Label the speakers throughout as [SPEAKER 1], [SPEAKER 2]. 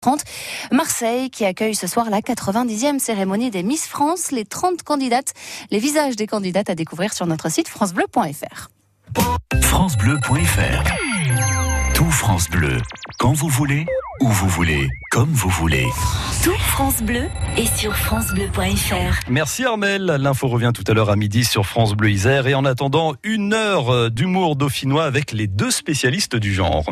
[SPEAKER 1] 30. Marseille qui accueille ce soir la 90e cérémonie des Miss France, les 30 candidates, les visages des candidates à découvrir sur notre site francebleu.fr.
[SPEAKER 2] francebleu.fr. Tout France Bleu, quand vous voulez, où vous voulez, comme vous voulez.
[SPEAKER 3] Tout France Bleu est sur francebleu.fr.
[SPEAKER 4] Merci Armel, l'info revient tout à l'heure à midi sur France Bleu Isère et en attendant 1 heure d'humour dauphinois avec les 2 spécialistes du genre.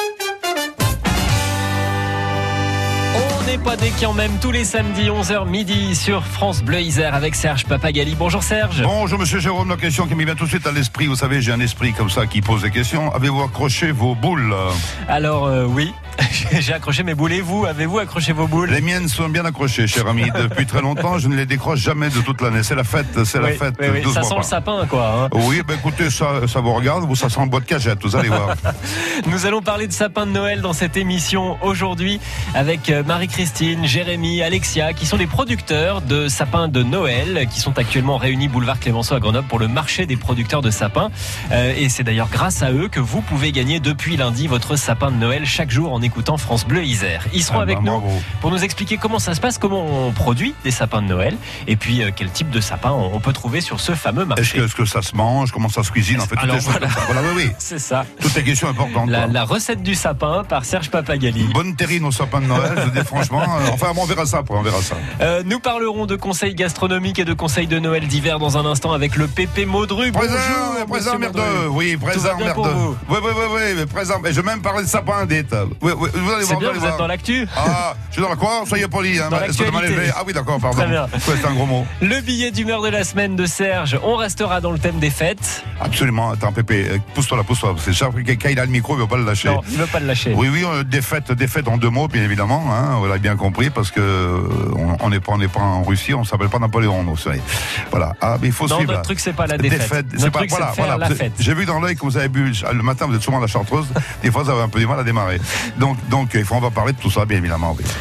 [SPEAKER 5] On n'est pas des quand même tous les samedis 11h midi sur France Bleu Isère avec Serge Papagali. Bonjour Serge.
[SPEAKER 6] Bonjour monsieur Jérôme, la question qui m'est vient tout de suite à l'esprit, vous savez j'ai un esprit comme ça qui pose des questions. Avez-vous accroché vos boules?
[SPEAKER 5] Alors oui, j'ai accroché mes boules et vous, avez-vous accroché vos boules?
[SPEAKER 6] Les miennes sont bien accrochées cher ami, depuis très longtemps je ne les décroche jamais de toute l'année, c'est la fête, la fête.
[SPEAKER 5] Oui. Ça sent le sapin quoi.
[SPEAKER 6] Oui, écoutez, ça vous regarde, ça sent le bois de cagette, vous allez voir.
[SPEAKER 5] Nous allons parler de sapin de Noël dans cette émission aujourd'hui avec Marie-Christine, Jérémy, Alexia qui sont les producteurs de sapins de Noël qui sont actuellement réunis boulevard Clémenceau à Grenoble pour le marché des producteurs de sapins et c'est d'ailleurs grâce à eux que vous pouvez gagner depuis lundi votre sapin de Noël chaque jour en écoutant France Bleu Isère. Ils seront avec nous pour nous expliquer comment ça se passe, comment on produit des sapins de Noël et puis quel type de sapin on peut trouver sur ce fameux marché.
[SPEAKER 6] Est-ce que ça se mange, comment ça se cuisine, en fait toutes les choses comme ça. Voilà, oui.
[SPEAKER 5] C'est ça.
[SPEAKER 6] Toutes les questions importantes.
[SPEAKER 5] La recette du sapin par Serge Papagali.
[SPEAKER 6] Une bonne terrine au sapin de Noël, je dis franchement, enfin on verra ça après, on verra ça.
[SPEAKER 5] Nous parlerons de conseils gastronomiques et de conseils de Noël d'hiver dans un instant avec le Pépé Modru.
[SPEAKER 6] Présent merdeux. Oui, présent merdeux. Oui, présent. Mais je vais même parler de sapin d'être. Oui, vous allez
[SPEAKER 5] c'est
[SPEAKER 6] voir.
[SPEAKER 5] Bien, vous êtes dans l'actu.
[SPEAKER 6] Ah, je suis dans la quoi? Soyez poli. Hein, ah oui, d'accord, pardon.
[SPEAKER 5] Très bien.
[SPEAKER 6] Ouais, c'est un gros mot.
[SPEAKER 5] Le billet d'humeur de la semaine de Serge. On restera dans le thème des fêtes.
[SPEAKER 6] Absolument. Attends, Pépé, pousse-toi là. C'est ça. Quand il a le micro, il ne veut pas le lâcher.
[SPEAKER 5] Non, il ne veut pas le lâcher.
[SPEAKER 6] Oui, des fêtes en 2 mots, bien évidemment. Hein, vous l'avez bien compris, parce que on n'est pas en Russie, on s'appelle pas Napoléon. Donc, voilà. Ah, mais il faut suivre.
[SPEAKER 5] Notre truc, c'est pas la défaite.
[SPEAKER 6] C'est pas voilà.
[SPEAKER 5] La fête.
[SPEAKER 6] J'ai vu dans l'œil que vous avez bu le matin. Vous êtes souvent à la Chartreuse. Des fois, vous avez un peu du mal à démarrer. Donc, on va parler de tout ça, bien évidemment. Oui.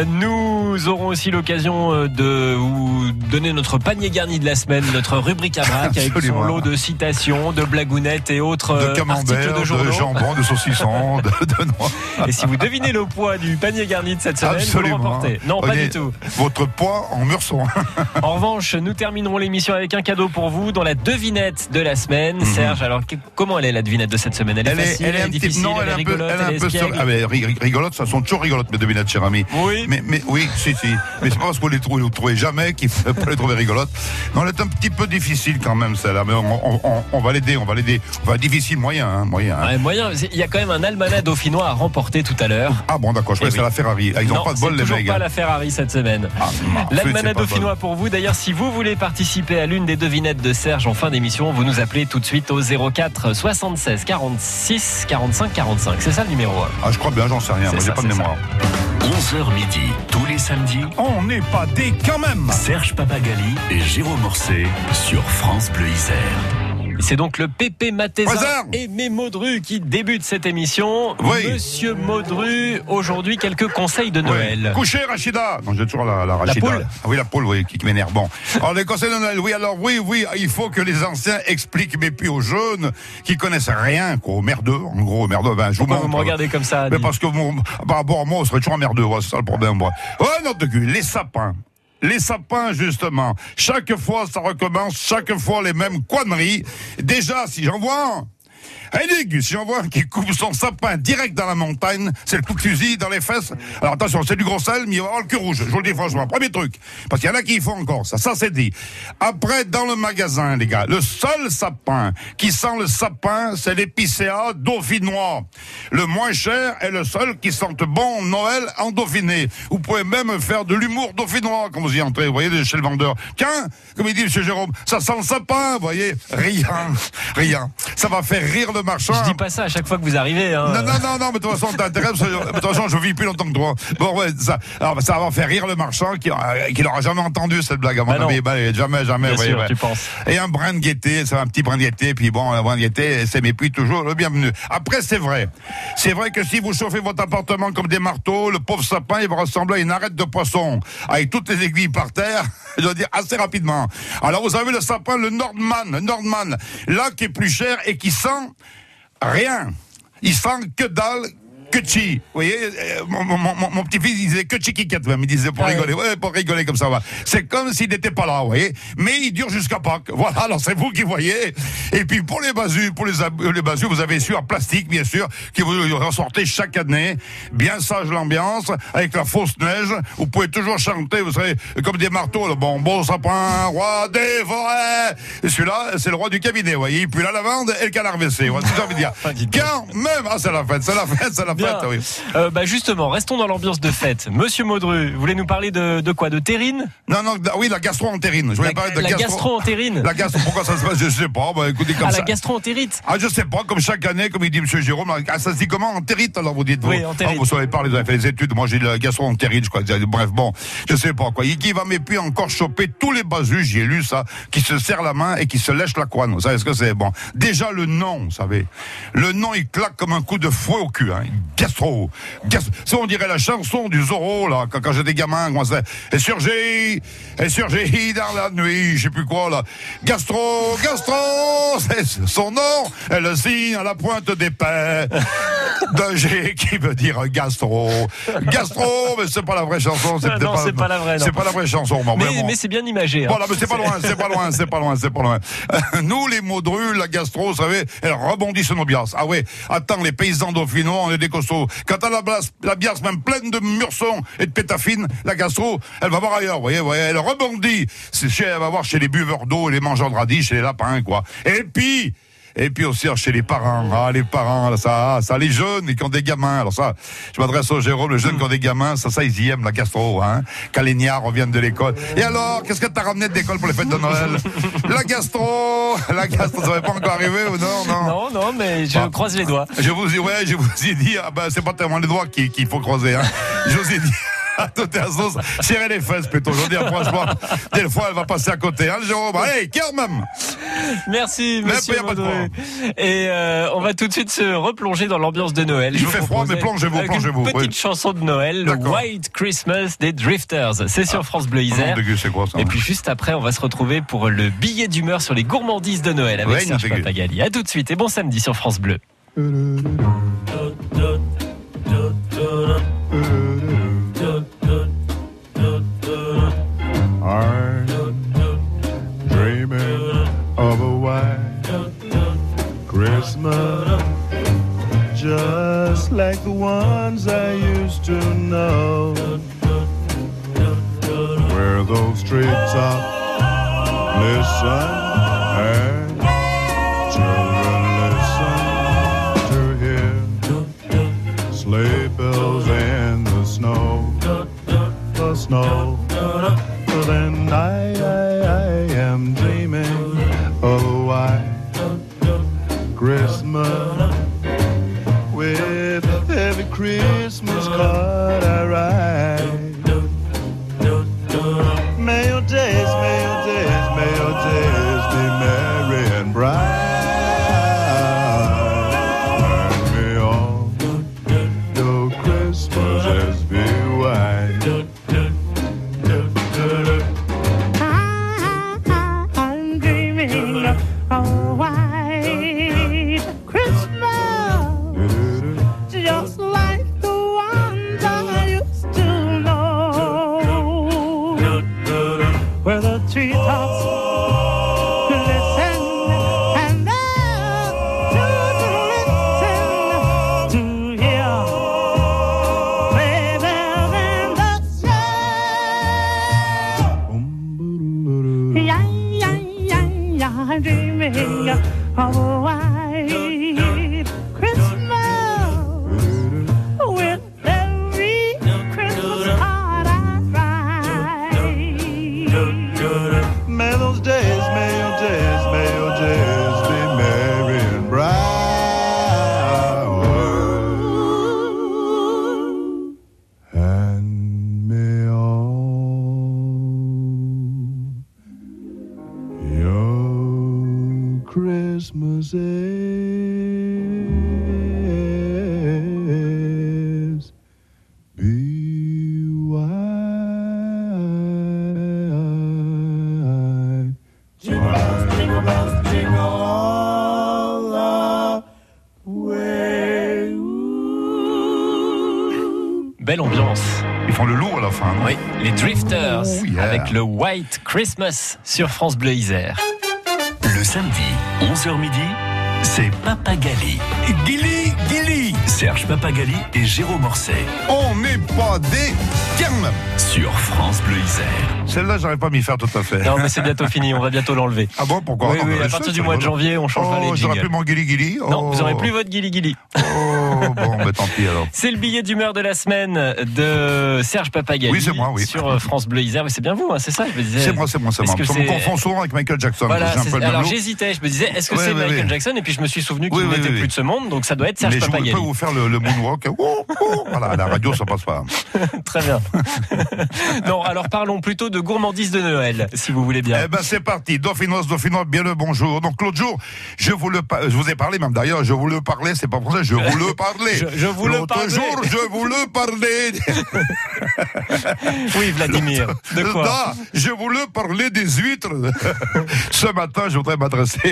[SPEAKER 5] Nous aurons aussi l'occasion de vous donner notre panier garni de la semaine, notre rubrique à braque avec son lot de citations, de blagounettes et autres articles de journaux.
[SPEAKER 6] De jambon, de saucisson, de noix.
[SPEAKER 5] Et si vous devinez le poids du panier garni de cette semaine, vous le remportez. Non, pas du tout.
[SPEAKER 6] Votre poids en murson.
[SPEAKER 5] En revanche, nous terminerons l'émission avec un cadeau pour vous dans la devinette de la semaine. Serge, alors comment elle est la devinette de cette semaine? Elle est facile, elle est difficile, elle est rigolote, elle est espiègle.
[SPEAKER 6] Rigolote, ça sont toujours rigolotes mes devinettes, cher ami.
[SPEAKER 5] Oui.
[SPEAKER 6] Mais oui, si. Mais c'est pas parce qu'on les trouvez jamais qu'il faut pas les trouver rigolotes. Non, elle est un petit peu difficile quand même, celle-là. Mais on va l'aider. Difficile, moyen.
[SPEAKER 5] Ouais, moyen. Il y a quand même un almanach dauphinois à remporter tout à l'heure.
[SPEAKER 6] Ah bon, d'accord, je crois que c'est la Ferrari. Ils n'ont pas de bol, les mecs.
[SPEAKER 5] C'est toujours pas la Ferrari cette semaine. L'almanach dauphinois pour vous. D'ailleurs, si vous voulez participer à l'une des devinettes de Serge en fin d'émission, vous nous appelez tout de suite au 04 76 46 45 45. C'est ça le numéro 1.
[SPEAKER 6] Ah, je crois bien, j'en sais rien. Moi, j'ai pas de mémoire.
[SPEAKER 2] 11h midi, tous les samedis.
[SPEAKER 6] On n'est pas des quand même.
[SPEAKER 2] Serge Papagali et Jérôme Morcet sur France Bleu Isère.
[SPEAKER 5] C'est donc le Pépé Matézin et mes Modru qui débutent cette émission.
[SPEAKER 6] Oui.
[SPEAKER 5] Monsieur Modru, aujourd'hui quelques conseils de Noël.
[SPEAKER 6] Oui. Couchez Rachida. Non, j'ai toujours la Rachida.
[SPEAKER 5] La poule.
[SPEAKER 6] Ah oui, la poule, oui, qui m'énerve. Bon. Alors les conseils de Noël, oui, il faut que les anciens expliquent, mais puis aux jeunes qui connaissent rien, quoi, aux merdeux, en gros, merdeux. Ben, je
[SPEAKER 5] vous me regardez comme ça?
[SPEAKER 6] Mais parce que par rapport à moi, on serait toujours un merdeux, ouais, c'est ça le problème, moi. Oh, non, de cul, les sapins. Les sapins, justement. Chaque fois, ça recommence. Chaque fois, les mêmes conneries. Déjà, si j'en vois si j'en vois un qui coupe son sapin direct dans la montagne, c'est le coup de fusil dans les fesses. Alors attention, c'est du gros sel, mais il va avoir le cul rouge. Je vous le dis franchement. Premier truc. Parce qu'il y en a qui y font encore ça. Ça, c'est dit. Après, dans le magasin, les gars, le seul sapin qui sent le sapin, c'est l'épicéa dauphinois. Le moins cher est le seul qui sente bon Noël en Dauphiné. Vous pouvez même faire de l'humour dauphinois quand vous y entrez. Vous voyez, chez le vendeur. Tiens, comme il dit M. Jérôme, ça sent le sapin, vous voyez. Rien. Ça va faire rire le marchand.
[SPEAKER 5] Je dis pas ça à chaque fois que vous arrivez. Hein.
[SPEAKER 6] Non, mais de toute façon, t'intéresse. De toute façon, je vis plus longtemps que toi. Bon, ouais, ça va faire rire le marchand qui n'aura jamais entendu cette blague à mon avis. Jamais.
[SPEAKER 5] Bien sûr,
[SPEAKER 6] ouais.
[SPEAKER 5] tu penses.
[SPEAKER 6] Et un brin de gaieté, c'est un petit brin de gaieté, puis bon, un brin de gaieté, c'est mais puis toujours le bienvenu. Après, c'est vrai que si vous chauffez votre appartement comme des marteaux, le pauvre sapin, il va ressembler à une arête de poisson, avec toutes les aiguilles par terre, je dois dire assez rapidement. Alors, vous avez le sapin, le Nordman, là qui est plus cher et qui sent rien. Il sent que dalle, Kutchi. Vous voyez, mon petit-fils il disait Kutchi Kiket même, il disait pour rigoler, ouais, pour rigoler comme ça va. C'est comme s'il n'était pas là, vous voyez. Mais il dure jusqu'à Pâques. Voilà, alors c'est vous qui voyez. Et puis pour les basus, les basus, vous avez su en plastique, bien sûr, qui vous ressortez chaque année. Bien sage l'ambiance, avec la fausse neige. Vous pouvez toujours chanter, vous savez, comme des marteaux, le bon sapin, roi des forêts. Et celui-là, c'est le roi du cabinet, vous voyez. Puis la lavande et le canard WC. Voilà, c'est ce que j'ai envie de dire. Quand même, c'est la fête, oui.
[SPEAKER 5] Justement, restons dans l'ambiance de fête. Monsieur Maudru, vous voulez nous parler de quoi? De terrine?
[SPEAKER 6] Non, oui, la gastro-entérine. Je voulais parler de
[SPEAKER 5] la gastro-entérine.
[SPEAKER 6] La gastro, pourquoi ça se passe? Je sais pas. Écoutez, comme ça.
[SPEAKER 5] La gastro-entérite.
[SPEAKER 6] Je sais pas, comme chaque année, comme il dit monsieur Jérôme, ça se dit comment? Entérite, alors vous dites?
[SPEAKER 5] Oui, entérite.
[SPEAKER 6] Vous savez pas, vous avez fait les études. Moi, j'ai la gastro-entérite, je crois. Bref, bon, je sais pas, quoi. Qui va puis encore choper tous les basus, j'ai lu ça, qui se serrent la main et qui se lèchent la couenne. Vous savez ce que c'est? Bon. Déjà, le nom, vous savez. Le nom, il claque comme un coup de fouet au cul, hein. Gastro. Ça, on dirait la chanson du Zorro, là, quand j'étais gamin, comment c'est? Insurgé dans la nuit, je sais plus quoi, là. Gastro, c'est son nom, elle le signe à la pointe des paix. De G qui veut dire gastro. Gastro, mais c'est pas la vraie chanson.
[SPEAKER 5] C'est pas la vraie.
[SPEAKER 6] C'est pas la vraie chanson, non.
[SPEAKER 5] Mais c'est bien imagé. Hein.
[SPEAKER 6] Voilà, mais c'est pas loin. Nous, les Maudrus, la gastro, vous savez, elle rebondit sur nos biasses. Ah ouais, attends, les paysans dauphinois, on est des costauds. Quand t'as la biasse même pleine de mûressons et de pétafines, la gastro, elle va voir ailleurs, vous voyez, elle rebondit. Elle va voir chez les buveurs d'eau et les mangeurs de radis, chez les lapins, quoi. Et puis aussi chez les parents, les parents, ça, les jeunes qui ont des gamins. Alors ça, je m'adresse au Jérôme, les jeunes qui ont des gamins, ça ils y aiment la gastro, hein. Quand les niards reviennent de l'école. Et alors, qu'est-ce que t'as ramené de l'école pour les fêtes de Noël? La gastro, ça va pas encore arriver ou non?
[SPEAKER 5] Non, mais je croise les doigts.
[SPEAKER 6] Je vous ai dit, c'est pas tellement les doigts qu'il faut croiser, hein. Je vous ai dit. À toute façon, serrer les fesses plutôt. Je veux dire, franchement, des fois, elle va passer à côté. Hein, Jérôme? Allez, quand même.
[SPEAKER 5] Merci, monsieur Maudru. Et on va tout de suite se replonger dans l'ambiance de Noël.
[SPEAKER 6] Il fait froid, mais plongez-vous.
[SPEAKER 5] Une petite chanson de Noël, le White Christmas des Drifters. C'est sur France Bleu Isère.
[SPEAKER 6] C'est quoi, ça?
[SPEAKER 5] Et puis juste après, on va se retrouver pour le billet d'humeur sur les gourmandises de Noël avec Serge Papagali. À tout de suite et bon samedi sur France Bleu.
[SPEAKER 7] I'm dreaming of a white Christmas, just like the ones I used to know, where those treetops listen and children listen to hear sleigh bells in the snow. Then I am dreaming of a white Christmas, with every Christmas card I write. May your days be merry and bright. And may all your Christmases be white.
[SPEAKER 6] le loup à la fin. Non?
[SPEAKER 5] Oui, les Drifters,
[SPEAKER 6] Oh, yeah.
[SPEAKER 5] avec le White Christmas sur France Bleu Isère.
[SPEAKER 2] Le samedi, 11h midi, c'est Papagali. Gilly. Serge Papagali et Jérôme Orsay.
[SPEAKER 6] On n'est pas des termes.
[SPEAKER 2] Sur France Bleu Isère.
[SPEAKER 6] Celle-là, j'arrive pas à m'y faire tout à fait.
[SPEAKER 5] Non, mais c'est bientôt fini, on va bientôt l'enlever.
[SPEAKER 6] Ah bon, pourquoi?
[SPEAKER 5] Oui,
[SPEAKER 6] Non,
[SPEAKER 5] oui,
[SPEAKER 6] mais
[SPEAKER 5] à
[SPEAKER 6] je
[SPEAKER 5] partir
[SPEAKER 6] sais,
[SPEAKER 5] du
[SPEAKER 6] c'est
[SPEAKER 5] mois de
[SPEAKER 6] rigolo.
[SPEAKER 5] janvier, on changera les
[SPEAKER 6] j'aurais
[SPEAKER 5] jingles.
[SPEAKER 6] plus mon guili.
[SPEAKER 5] Non, vous n'aurez plus votre guili-guili.
[SPEAKER 6] Oh, bon, mais tant pis alors.
[SPEAKER 5] C'est le billet d'humeur de la semaine de Serge Papagali.
[SPEAKER 6] Oui, c'est moi, oui.
[SPEAKER 5] Sur France Bleu Isère. Oui, c'est bien vous, hein, c'est ça, je me disais.
[SPEAKER 6] C'est moi.
[SPEAKER 5] Est-ce que
[SPEAKER 6] Je me
[SPEAKER 5] c'est-
[SPEAKER 6] confonds souvent avec Michael Jackson.
[SPEAKER 5] Voilà,
[SPEAKER 6] J'ai un peu le
[SPEAKER 5] alors
[SPEAKER 6] look.
[SPEAKER 5] j'hésitais, je me disais, est-ce que
[SPEAKER 6] Ouais,
[SPEAKER 5] c'est
[SPEAKER 6] ouais,
[SPEAKER 5] Michael
[SPEAKER 6] ouais.
[SPEAKER 5] Jackson? Et puis je me suis souvenu qu'il
[SPEAKER 6] Oui, oui,
[SPEAKER 5] n'était
[SPEAKER 6] oui,
[SPEAKER 5] plus
[SPEAKER 6] oui.
[SPEAKER 5] de ce monde, donc ça doit être Serge
[SPEAKER 6] Mais je
[SPEAKER 5] Papagali.
[SPEAKER 6] peux vous faire le moonwalk. Voilà, à la radio, ça passe pas.
[SPEAKER 5] Très bien. Non, alors parlons plutôt de gourmandise de Noël, si vous voulez bien.
[SPEAKER 6] Eh ben, c'est parti. Dauphinois, bien le bonjour. Donc, l'autre jour, je vous ai parlé, même d'ailleurs, je vous le parlais, c'est pas français, je vous le parlais.
[SPEAKER 5] Je vous le
[SPEAKER 6] L'autre
[SPEAKER 5] parlais.
[SPEAKER 6] jour, je vous le parlais.
[SPEAKER 5] Oui, Vladimir. De quoi?
[SPEAKER 6] Non, je voulais parler des huîtres. Ce matin, je voudrais m'adresser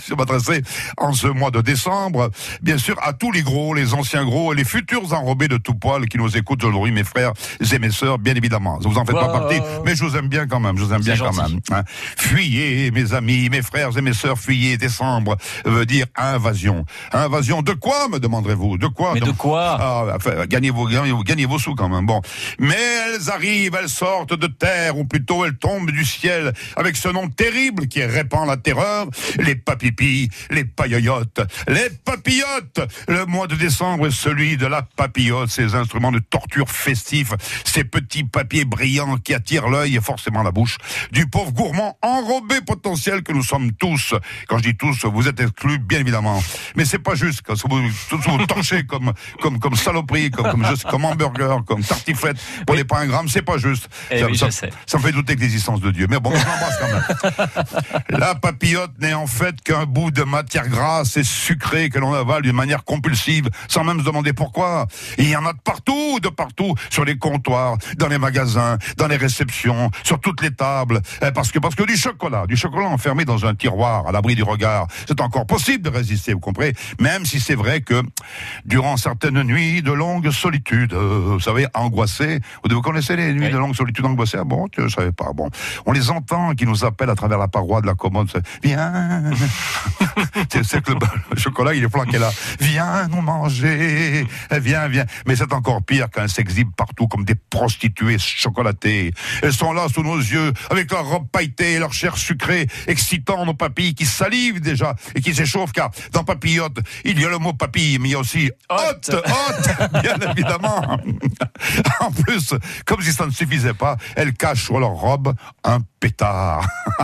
[SPEAKER 6] en ce mois de décembre, bien sûr, à tous les gros, les anciens gros et les futurs enrobés de tout poil qui nous écoutent aujourd'hui, mes frères et mes sœurs, bien évidemment. Vous en faites pas partie, mais je vous aime bien quand même, hein. Fuyez, mes amis, mes frères et mes sœurs, fuyez. Décembre veut dire invasion. Invasion de quoi, me demanderez-vous? De quoi?
[SPEAKER 5] Mais de quoi?
[SPEAKER 6] Ah, enfin, gagnez vos sous quand même. Bon. Mais elles arrivent, elles sortent de terre, ou plutôt elles tombent du ciel, avec ce nom terrible qui répand la terreur, les papipis, les payoyotes, les papillotes. Le mois de décembre est celui de la papillote, ces instruments de torture festifs, ces petits papiers brillants qui attirent l'œil et forcément la bouche du pauvre gourmand enrobé potentiel que nous sommes tous. Quand je dis tous, vous êtes exclus, bien évidemment. Mais c'est pas juste, quand vous torchez comme saloperie, comme hamburger, comme tartiflette, pour les pas un gramme, c'est pas juste. Ça me fait douter de l'existence de Dieu. Mais bon, je l'embrasse quand même. La papillote n'est en fait qu'un bout de matière grasse et sucrée que l'on avale d'une manière compulsive, sans même se demander pourquoi. Et il y en a de partout, sur les comptoirs, dans les magasins, dans les réceptions, sur toutes les tables. Parce que du chocolat enfermé dans un tiroir, à l'abri du regard, c'est encore possible de résister, vous comprenez? Même si c'est vrai que, durant certaines nuits de longue solitude, vous savez, angoissées, vous connaissez les nuits de longue solitude angoissées? Ah bon, je savais pas. Bon, on les entend qui nous appellent à travers la paroi de la commode. Viens. C'est que le chocolat, il est flanqué là. Viens nous manger. Viens. Mais c'est encore pire quand elles s'exhibent partout comme des prostituées chocolatées. Elles sont là sous nos yeux, avec leur robe pailletée et leur chair sucrée, excitant nos papilles qui salivent déjà et qui s'échauffent, car dans papillote, il y a le mot papille, mais il y a aussi hôte, bien évidemment. En plus, comme si ça ne suffisait pas, elles cachent sur leur robe un pétard.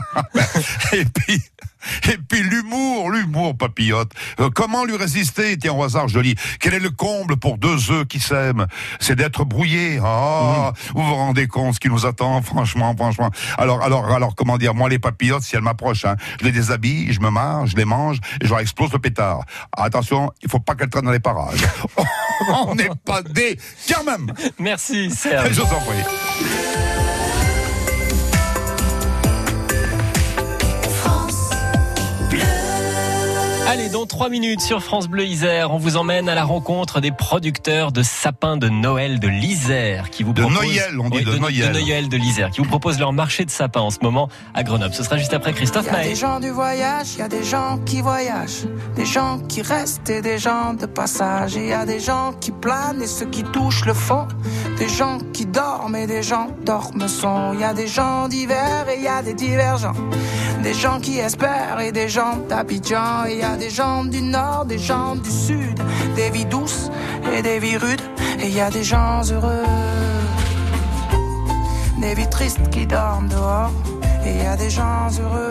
[SPEAKER 6] Et puis l'humour papillote. Comment lui résister? Tiens, au hasard, je lis. Quel est le comble pour deux œufs qui s'aiment? C'est d'être brouillés. Vous vous rendez compte ce qui nous attend, franchement. Alors, comment dire? Moi, les papillotes, si elles m'approchent, je les déshabille, je me marre, je les mange, et je leur explose le pétard. Attention, il faut pas qu'elles traînent dans les parages. On n'est pas des, quand même.
[SPEAKER 5] Merci, Serge.
[SPEAKER 6] Je vous en prie.
[SPEAKER 5] Allez, dans 3 minutes sur France Bleu Isère, on vous emmène à la rencontre des producteurs de sapins de Noël de l'Isère qui vous proposent...
[SPEAKER 6] Noël, on dit de Noël.
[SPEAKER 5] De Noël de l'Isère, qui vous proposent leur marché de sapins en ce moment à Grenoble. Ce sera juste après Christophe Maé.
[SPEAKER 8] Il y a des gens du voyage, il y a des gens qui voyagent, des gens qui restent et des gens de passage. Il y a des gens qui planent et ceux qui touchent le fond, des gens qui dorment et des gens dorment son. Il y a des gens divers et il y a des divergents, des gens qui espèrent et des gens d'Abidjan. Il y a des gens du nord, des gens du sud, des vies douces et des vies rudes. Et il y a des gens heureux, des vies tristes qui dorment dehors. Et il y a des gens heureux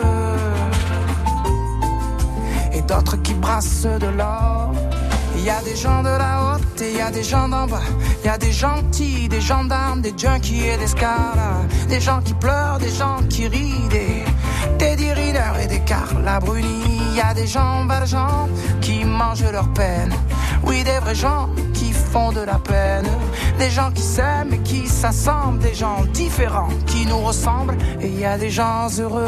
[SPEAKER 8] et d'autres qui brassent de l'or. Il y a des gens de la haute et il y a des gens d'en bas. Il y a des gentils, des gendarmes, des junkies et des scars. Des gens qui pleurent, des gens qui rient, des D-Readers et des Carla Bruni. Il y a des gens valjean qui mangent leur peine. Oui, des vrais gens qui font de la peine. Des gens qui s'aiment et qui s'assemblent. Des gens différents qui nous ressemblent. Et il y a des gens heureux,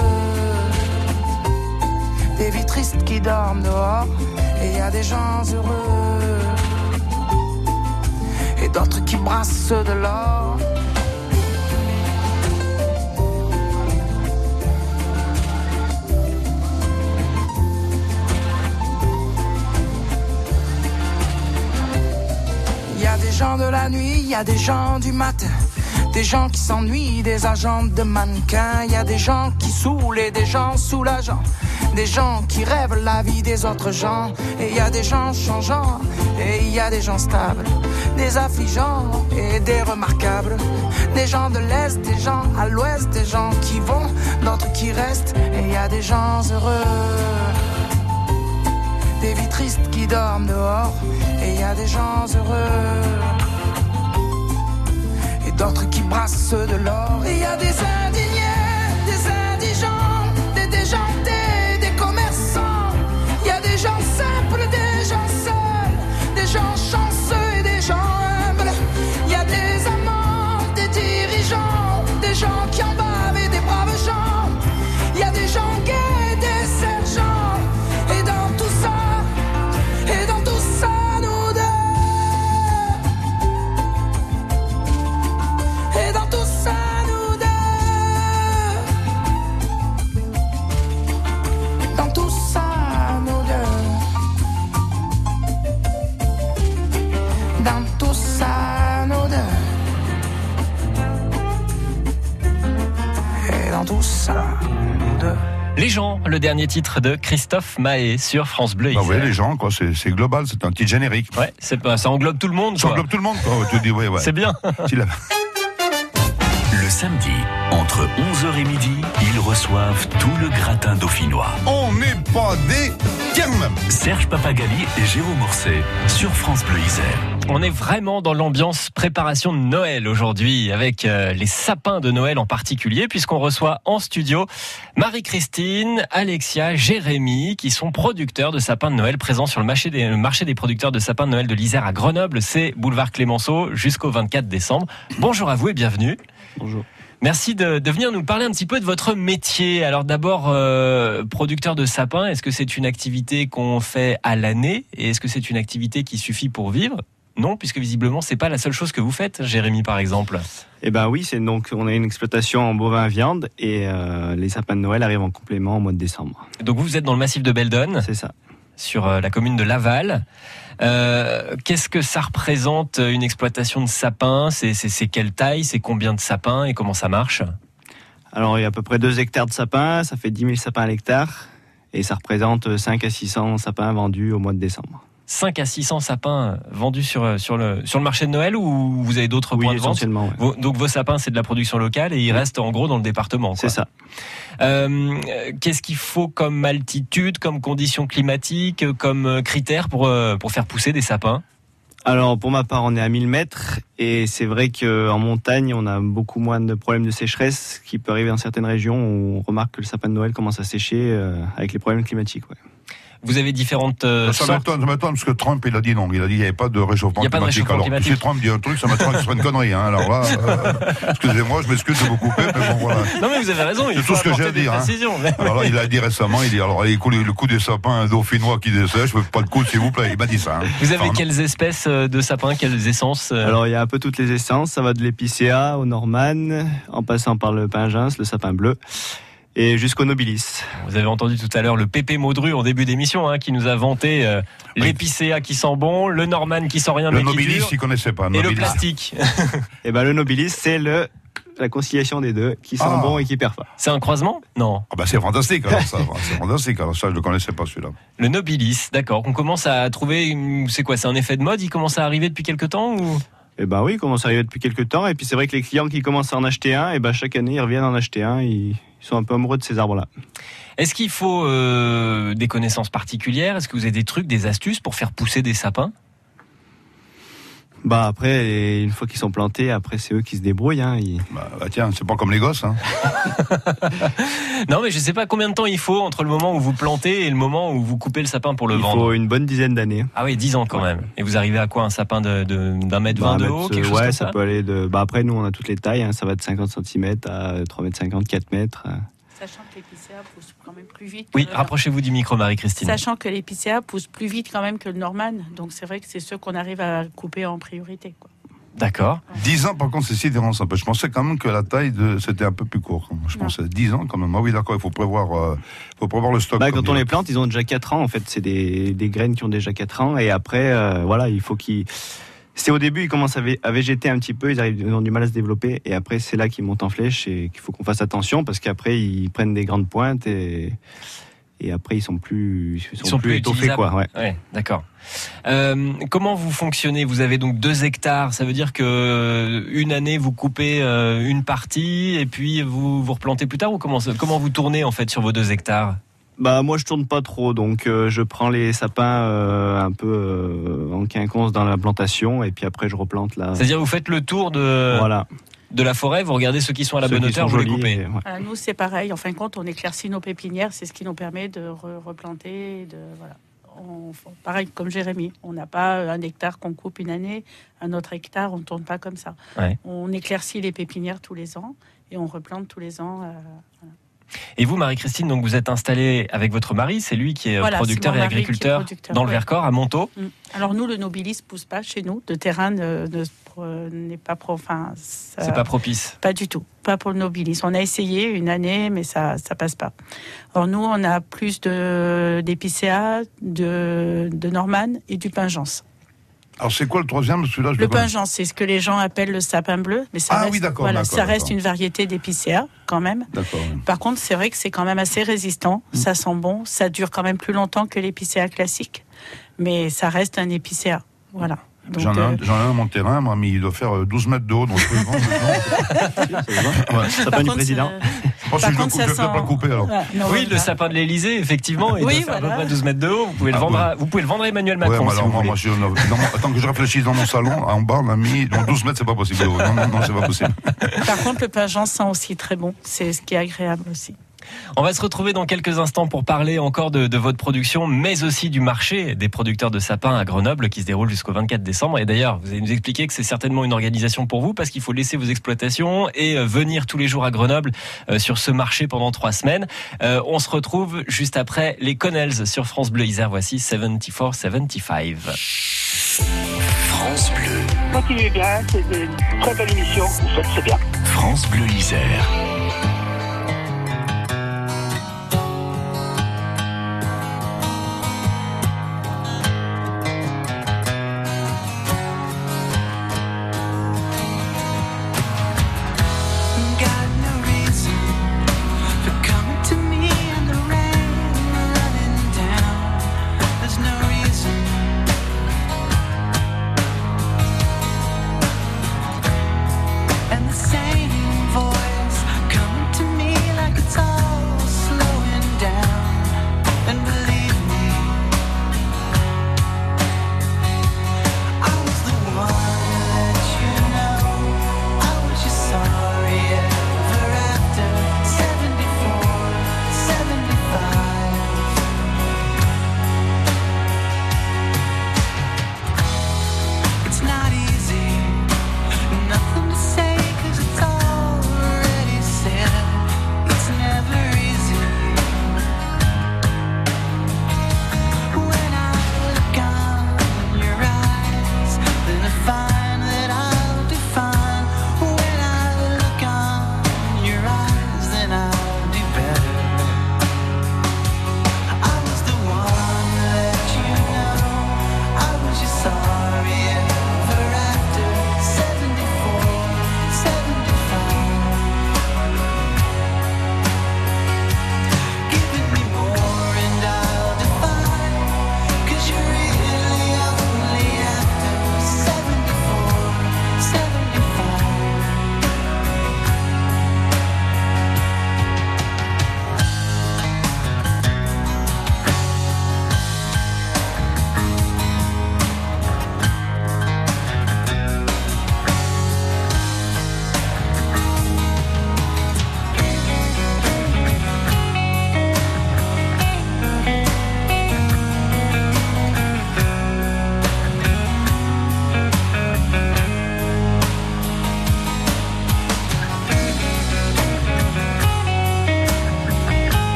[SPEAKER 8] des vies tristes qui dorment dehors. Et il y a des gens heureux et d'autres qui brassent de l'or. la nuit, il y a des gens du matin, des gens qui s'ennuient, des agents de mannequins. Il y a des gens qui saoulent et des gens soulageants, des gens qui rêvent la vie des autres gens. Et il y a des gens changeants et il y a des gens stables, des affligeants et des remarquables, des gens de l'Est, des gens à l'Ouest, des gens qui vont, d'autres qui restent. Et il y a des gens heureux, des vies tristes qui dorment dehors. Et il y a des gens heureux et d'autres qui brassent de l'or. Et il y a des indignés, des indigents, des déjantés, des commerçants. Il y a des gens simples, des gens seuls, des gens chanceux et des gens humbles. Il y a des amants, des dirigeants, des gens qui en bavent et des braves gens. Il y a des gens gays, des sergents. Et dans tout ça, nous deux. Et dans tout ça, nous deux. Dans tout ça, nous deux. Dans tout ça, nous deux. Et dans tout ça, nous deux.
[SPEAKER 5] Les gens, le dernier titre de Christophe Mahé sur France Bleu.
[SPEAKER 6] Bah ouais, les gens, quoi, c'est global, c'est un petit générique.
[SPEAKER 5] Ouais, ça englobe tout le monde.
[SPEAKER 6] Ça englobe tout le monde, quoi. Tu dis, ouais.
[SPEAKER 5] C'est bien.
[SPEAKER 2] Le samedi, entre 11h et midi, ils reçoivent tout le gratin dauphinois.
[SPEAKER 6] On n'est pas des termes.
[SPEAKER 2] Serge Papagali et Jérôme Ourset sur France Bleu Isère.
[SPEAKER 5] On est vraiment dans l'ambiance préparation de Noël aujourd'hui, avec les sapins de Noël en particulier, puisqu'on reçoit en studio Marie-Christine, Alexia, Jérémy, qui sont producteurs de sapins de Noël présents sur le marché des producteurs de sapins de Noël de l'Isère à Grenoble. C'est boulevard Clémenceau jusqu'au 24 décembre. Bonjour à vous et bienvenue.
[SPEAKER 9] Bonjour.
[SPEAKER 5] Merci de venir nous parler un petit peu de votre métier. Alors d'abord, producteur de sapins, est-ce que c'est une activité qu'on fait à l'année et est-ce que c'est une activité qui suffit pour vivre ? Non, puisque visiblement, c'est pas la seule chose que vous faites, Jérémy, par exemple.
[SPEAKER 9] Eh ben oui, on a une exploitation en bovin à viande et les sapins de Noël arrivent en complément au mois de décembre.
[SPEAKER 5] Donc vous êtes dans le massif de Beldonne.
[SPEAKER 9] C'est ça.
[SPEAKER 5] Sur la commune de Laval. Qu'est-ce que ça représente une exploitation de sapins ? C'est quelle taille ? C'est combien de sapins et comment ça marche ?
[SPEAKER 9] Alors il y a à peu près 2 hectares de sapins, ça fait 10 000 sapins à l'hectare et ça représente 5 à 600 sapins vendus au mois de décembre.
[SPEAKER 5] 5 à 600 sapins vendus sur le marché de Noël ou vous avez d'autres points de vente ?
[SPEAKER 9] Essentiellement, ouais.
[SPEAKER 5] Donc vos sapins, c'est de la production locale et ils restent en gros dans le département, quoi.
[SPEAKER 9] C'est ça.
[SPEAKER 5] Qu'est-ce qu'il faut comme altitude, comme conditions climatiques, comme critères pour faire pousser des sapins ?
[SPEAKER 9] Alors pour ma part, on est à 1000 mètres et c'est vrai qu'en montagne, on a beaucoup moins de problèmes de sécheresse qui peut arriver dans certaines régions où on remarque que le sapin de Noël commence à sécher avec les problèmes climatiques. Ouais.
[SPEAKER 5] Vous avez différentes
[SPEAKER 6] ça m'étonne parce que Trump il a dit non, il a dit il n'y avait pas de réchauffement climatique. Alors si Trump dit un truc, ça m'étonne que ce soit une connerie. Hein. Alors là, excusez-moi, je m'excuse de vous couper, mais bon voilà.
[SPEAKER 5] Non mais vous avez raison, il faut
[SPEAKER 6] tout ce que j'ai à dire. Hein. Alors là, il a dit récemment, il dit alors le coup des sapins dauphinois qui dessèchent, pas de coup s'il vous plaît. Il m'a dit ça. Hein.
[SPEAKER 5] Vous avez quelles espèces de sapins, quelles essences
[SPEAKER 9] Alors il y a un peu toutes les essences, ça va de l'épicéa au norman, en passant par le pingins, le sapin bleu. Et jusqu'au nobilis.
[SPEAKER 5] Vous avez entendu tout à l'heure le Pépé Maudru en début d'émission, qui nous a vanté l'épicéa qui sent bon, le norman qui sent rien mais qui dure.
[SPEAKER 6] Le nobilis, il connaissait pas.
[SPEAKER 5] Et le plastique.
[SPEAKER 9] Et le nobilis, c'est la conciliation des deux, qui sent bon et qui perd pas.
[SPEAKER 5] C'est un croisement ? Non.
[SPEAKER 6] Ah bah c'est fantastique alors ça. C'est fantastique alors ça, je le connaissais pas celui-là.
[SPEAKER 5] Le nobilis, d'accord. On commence à trouver, c'est quoi ? C'est un effet de mode ? Il commence à arriver depuis quelque temps ou ?
[SPEAKER 9] Eh ben oui, il commence à arriver depuis quelques temps. Et puis c'est vrai que les clients qui commencent à en acheter un, et ben chaque année ils reviennent en acheter un. Ils sont un peu amoureux de ces arbres-là.
[SPEAKER 5] Est-ce qu'il faut des connaissances particulières ? Est-ce que vous avez des trucs, des astuces pour faire pousser des sapins ?
[SPEAKER 9] Bah après, une fois qu'ils sont plantés, après c'est eux qui se débrouillent. Hein.
[SPEAKER 6] Bah tiens, c'est pas comme les gosses. Hein.
[SPEAKER 5] Non mais je sais pas combien de temps il faut entre le moment où vous plantez et le moment où vous coupez le sapin pour le vendre.
[SPEAKER 9] Il faut une bonne dizaine d'années.
[SPEAKER 5] Ah oui, 10 ans quand même. Et vous arrivez à quoi, un sapin d'un mètre 20 de haut, quelque chose comme ça ?
[SPEAKER 9] Ouais, ça peut aller de... Bah après, nous on a toutes les tailles, hein. Ça va de 50 cm à 3,50 m, 4 mètres.
[SPEAKER 10] Sachant que l'épicéa pousse quand même plus vite.
[SPEAKER 5] Oui, rapprochez-vous du micro, Marie-Christine.
[SPEAKER 10] Sachant que l'épicéa pousse plus vite quand même que le norman. Donc c'est vrai que c'est ceux qu'on arrive à couper en priorité, quoi.
[SPEAKER 5] D'accord.
[SPEAKER 6] 10 ans, par contre, c'est sidérant. Je pensais quand même que la taille c'était un peu plus court. Je pensais 10 ans quand même. Ah oui, d'accord, il faut prévoir le stock.
[SPEAKER 9] Quand on les plante, ils ont déjà 4 ans. En fait, c'est des graines qui ont déjà 4 ans. Et après, il faut qu'ils C'est au début, ils commencent à végéter un petit peu, ils ont du mal à se développer, et après c'est là qu'ils montent en flèche et qu'il faut qu'on fasse attention parce qu'après ils prennent des grandes pointes et après ils sont plus étoffés, quoi.
[SPEAKER 5] Ouais, d'accord. Comment vous fonctionnez ? Vous avez donc 2 hectares, ça veut dire que une année vous coupez une partie et puis vous replantez plus tard, ou comment vous tournez en fait sur vos 2 hectares ?
[SPEAKER 9] Bah moi je tourne pas trop, donc je prends les sapins un peu en quinconce dans la plantation et puis après je replante là.
[SPEAKER 5] C'est-à-dire vous faites le tour de la forêt, vous regardez ceux qui sont à la bonne hauteur, vous les coupez.
[SPEAKER 10] Nous c'est pareil, en fin de compte on éclaircit nos pépinières, c'est ce qui nous permet de replanter, pareil comme Jérémy, on n'a pas 1 hectare qu'on coupe une année, un autre hectare on ne tourne pas comme ça. Ouais. On éclaircit les pépinières tous les ans et on replante tous les ans.
[SPEAKER 5] Et vous, Marie-Christine, donc vous êtes installée avec votre mari, c'est lui qui est producteur et agriculteur dans le Vercors, à Montaut.
[SPEAKER 10] Alors nous, le nobilis ne pousse pas chez nous, le terrain n'est pas
[SPEAKER 5] c'est pas propice.
[SPEAKER 10] Pas du tout, pas pour le nobilis. On a essayé une année, mais ça passe pas. Alors nous, on a plus d'épicéa, de Norman et du Pingence.
[SPEAKER 6] Alors c'est quoi le troisième ?
[SPEAKER 10] Le Pingence, c'est ce que les gens appellent le sapin bleu, mais ça reste une variété d'épicéa quand même. D'accord. Par contre, c'est vrai que c'est quand même assez résistant, ça sent bon, ça dure quand même plus longtemps que l'épicéa classique, mais ça reste un épicéa. Voilà. Donc,
[SPEAKER 6] j'en ai un à mon terrain, moi, mais il doit faire 12 mètres de haut, donc je peux le vendre.
[SPEAKER 9] Sapin du président.
[SPEAKER 10] Par contre, ça sent...
[SPEAKER 6] pas couper, alors.
[SPEAKER 5] Oui, le sapin de l'Élysée, effectivement, il doit faire à peu près 12 mètres de haut. Vous pouvez le vendre à Emmanuel Macron.
[SPEAKER 6] Ouais, alors, moi, attends que je réfléchisse dans mon salon, en bas, on a mis 12 mètres, c'est pas possible. Non, c'est pas possible.
[SPEAKER 10] Par contre, le Pingence sent aussi très bon. C'est ce qui est agréable aussi.
[SPEAKER 5] On va se retrouver dans quelques instants pour parler encore de votre production, mais aussi du marché des producteurs de sapins à Grenoble qui se déroule jusqu'au 24 décembre. Et d'ailleurs, vous allez nous expliquer que c'est certainement une organisation pour vous parce qu'il faut laisser vos exploitations et venir tous les jours à Grenoble sur ce marché pendant 3 semaines. On se retrouve juste après les Connells sur France Bleu Isère. Voici 74-75.
[SPEAKER 2] France Bleu.
[SPEAKER 11] Continuez bien, c'est une très belle émission. Vous faites c'est bien.
[SPEAKER 2] France Bleu Isère.
[SPEAKER 8] And the same voice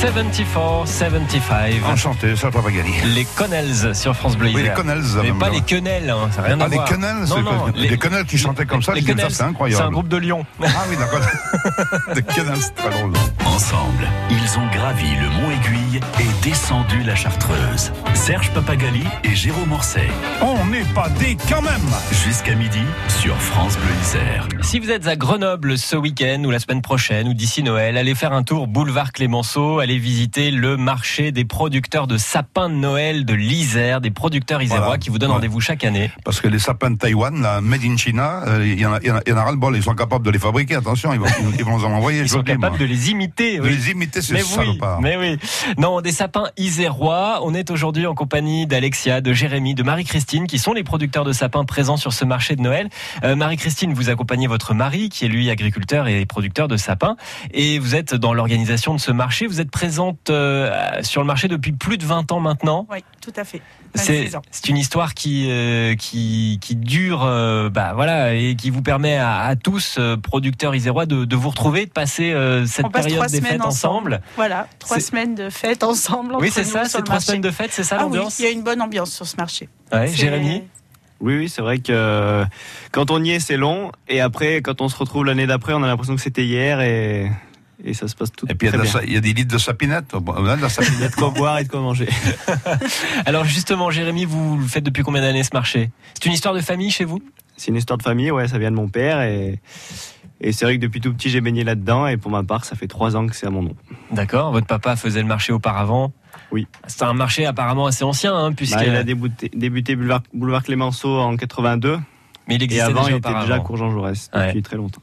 [SPEAKER 5] 74-75.
[SPEAKER 6] Enchanté, Serge Papa Gali.
[SPEAKER 5] Les Connells sur France Bleu Isère.
[SPEAKER 6] Oui, les Connells.
[SPEAKER 5] Mais pas les Quenelles, hein, ça n'a rien à voir.
[SPEAKER 6] Les Connells, les Quenelles qui chantaient comme ça, c'est incroyable.
[SPEAKER 5] C'est un groupe de Lyon.
[SPEAKER 6] Ah oui, d'accord. Les Quenelles, c'est très drôle.
[SPEAKER 2] Ensemble, ils ont gravi le Mont Aiguille et descendu la Chartreuse. Serge Papagali et Jérôme Orsay.
[SPEAKER 6] On n'est pas des quand même.
[SPEAKER 2] Jusqu'à midi sur France Bleu Isère.
[SPEAKER 5] Si vous êtes à Grenoble ce week-end ou la semaine prochaine ou d'ici Noël, allez faire un tour boulevard Clémenceau, allez visiter le marché des producteurs de sapins de Noël de l'Isère, des producteurs isérois qui vous donnent rendez-vous chaque année.
[SPEAKER 6] Parce que les sapins de Taïwan, là, made in China, il y en a ras-le-bol, ils sont capables de les fabriquer, attention, ils vont nous en envoyer.
[SPEAKER 5] Ils sont capables de les imiter.
[SPEAKER 6] De les imiter, c'est salopard.
[SPEAKER 5] Mais oui. Non, des sapins isérois. On est aujourd'hui en compagnie d'Alexia, de Jérémy, de Marie-Christine, qui sont les producteurs de sapins présents sur ce marché de Noël. Marie-Christine, vous accompagnez votre mari, qui est lui agriculteur et producteur de sapins. Et vous êtes dans l'organisation de ce marché. Vous êtes présente sur le marché depuis plus de 20 ans maintenant.
[SPEAKER 10] Oui, tout à fait.
[SPEAKER 5] C'est une histoire qui dure, et qui vous permet à tous, producteurs isérois, de vous retrouver, de passer cette période des fêtes ensemble.
[SPEAKER 10] Voilà, 3 semaines de fêtes ensemble.
[SPEAKER 5] Oui, c'est ça, c'est 3 semaines de fêtes, c'est ça l'ambiance.
[SPEAKER 10] Oui, il y a une bonne ambiance sur ce marché.
[SPEAKER 5] Ouais, Jérémy.
[SPEAKER 9] Oui, c'est vrai que quand on y est, c'est long, et après, quand on se retrouve l'année d'après, on a l'impression que c'était hier et ça se passe tout très bien. Et puis
[SPEAKER 6] il y a des litres de sapinette, de la sapinette.
[SPEAKER 9] De quoi boire et de quoi manger.
[SPEAKER 5] Alors justement, Jérémy, vous le faites depuis combien d'années ce marché ? C'est une histoire de famille chez vous ?
[SPEAKER 9] C'est une histoire de famille, ouais, ça vient de mon père et c'est vrai que depuis tout petit j'ai baigné là-dedans et pour ma part ça fait 3 ans que c'est à mon nom.
[SPEAKER 5] D'accord, votre papa faisait le marché auparavant ?
[SPEAKER 9] Oui.
[SPEAKER 5] C'est un marché apparemment assez ancien, puisqu'il
[SPEAKER 9] a débuté boulevard Clémenceau en 82.
[SPEAKER 5] Mais il existait
[SPEAKER 9] avant,
[SPEAKER 5] déjà
[SPEAKER 9] il était déjà à Cour-Jean Jaurès depuis très longtemps.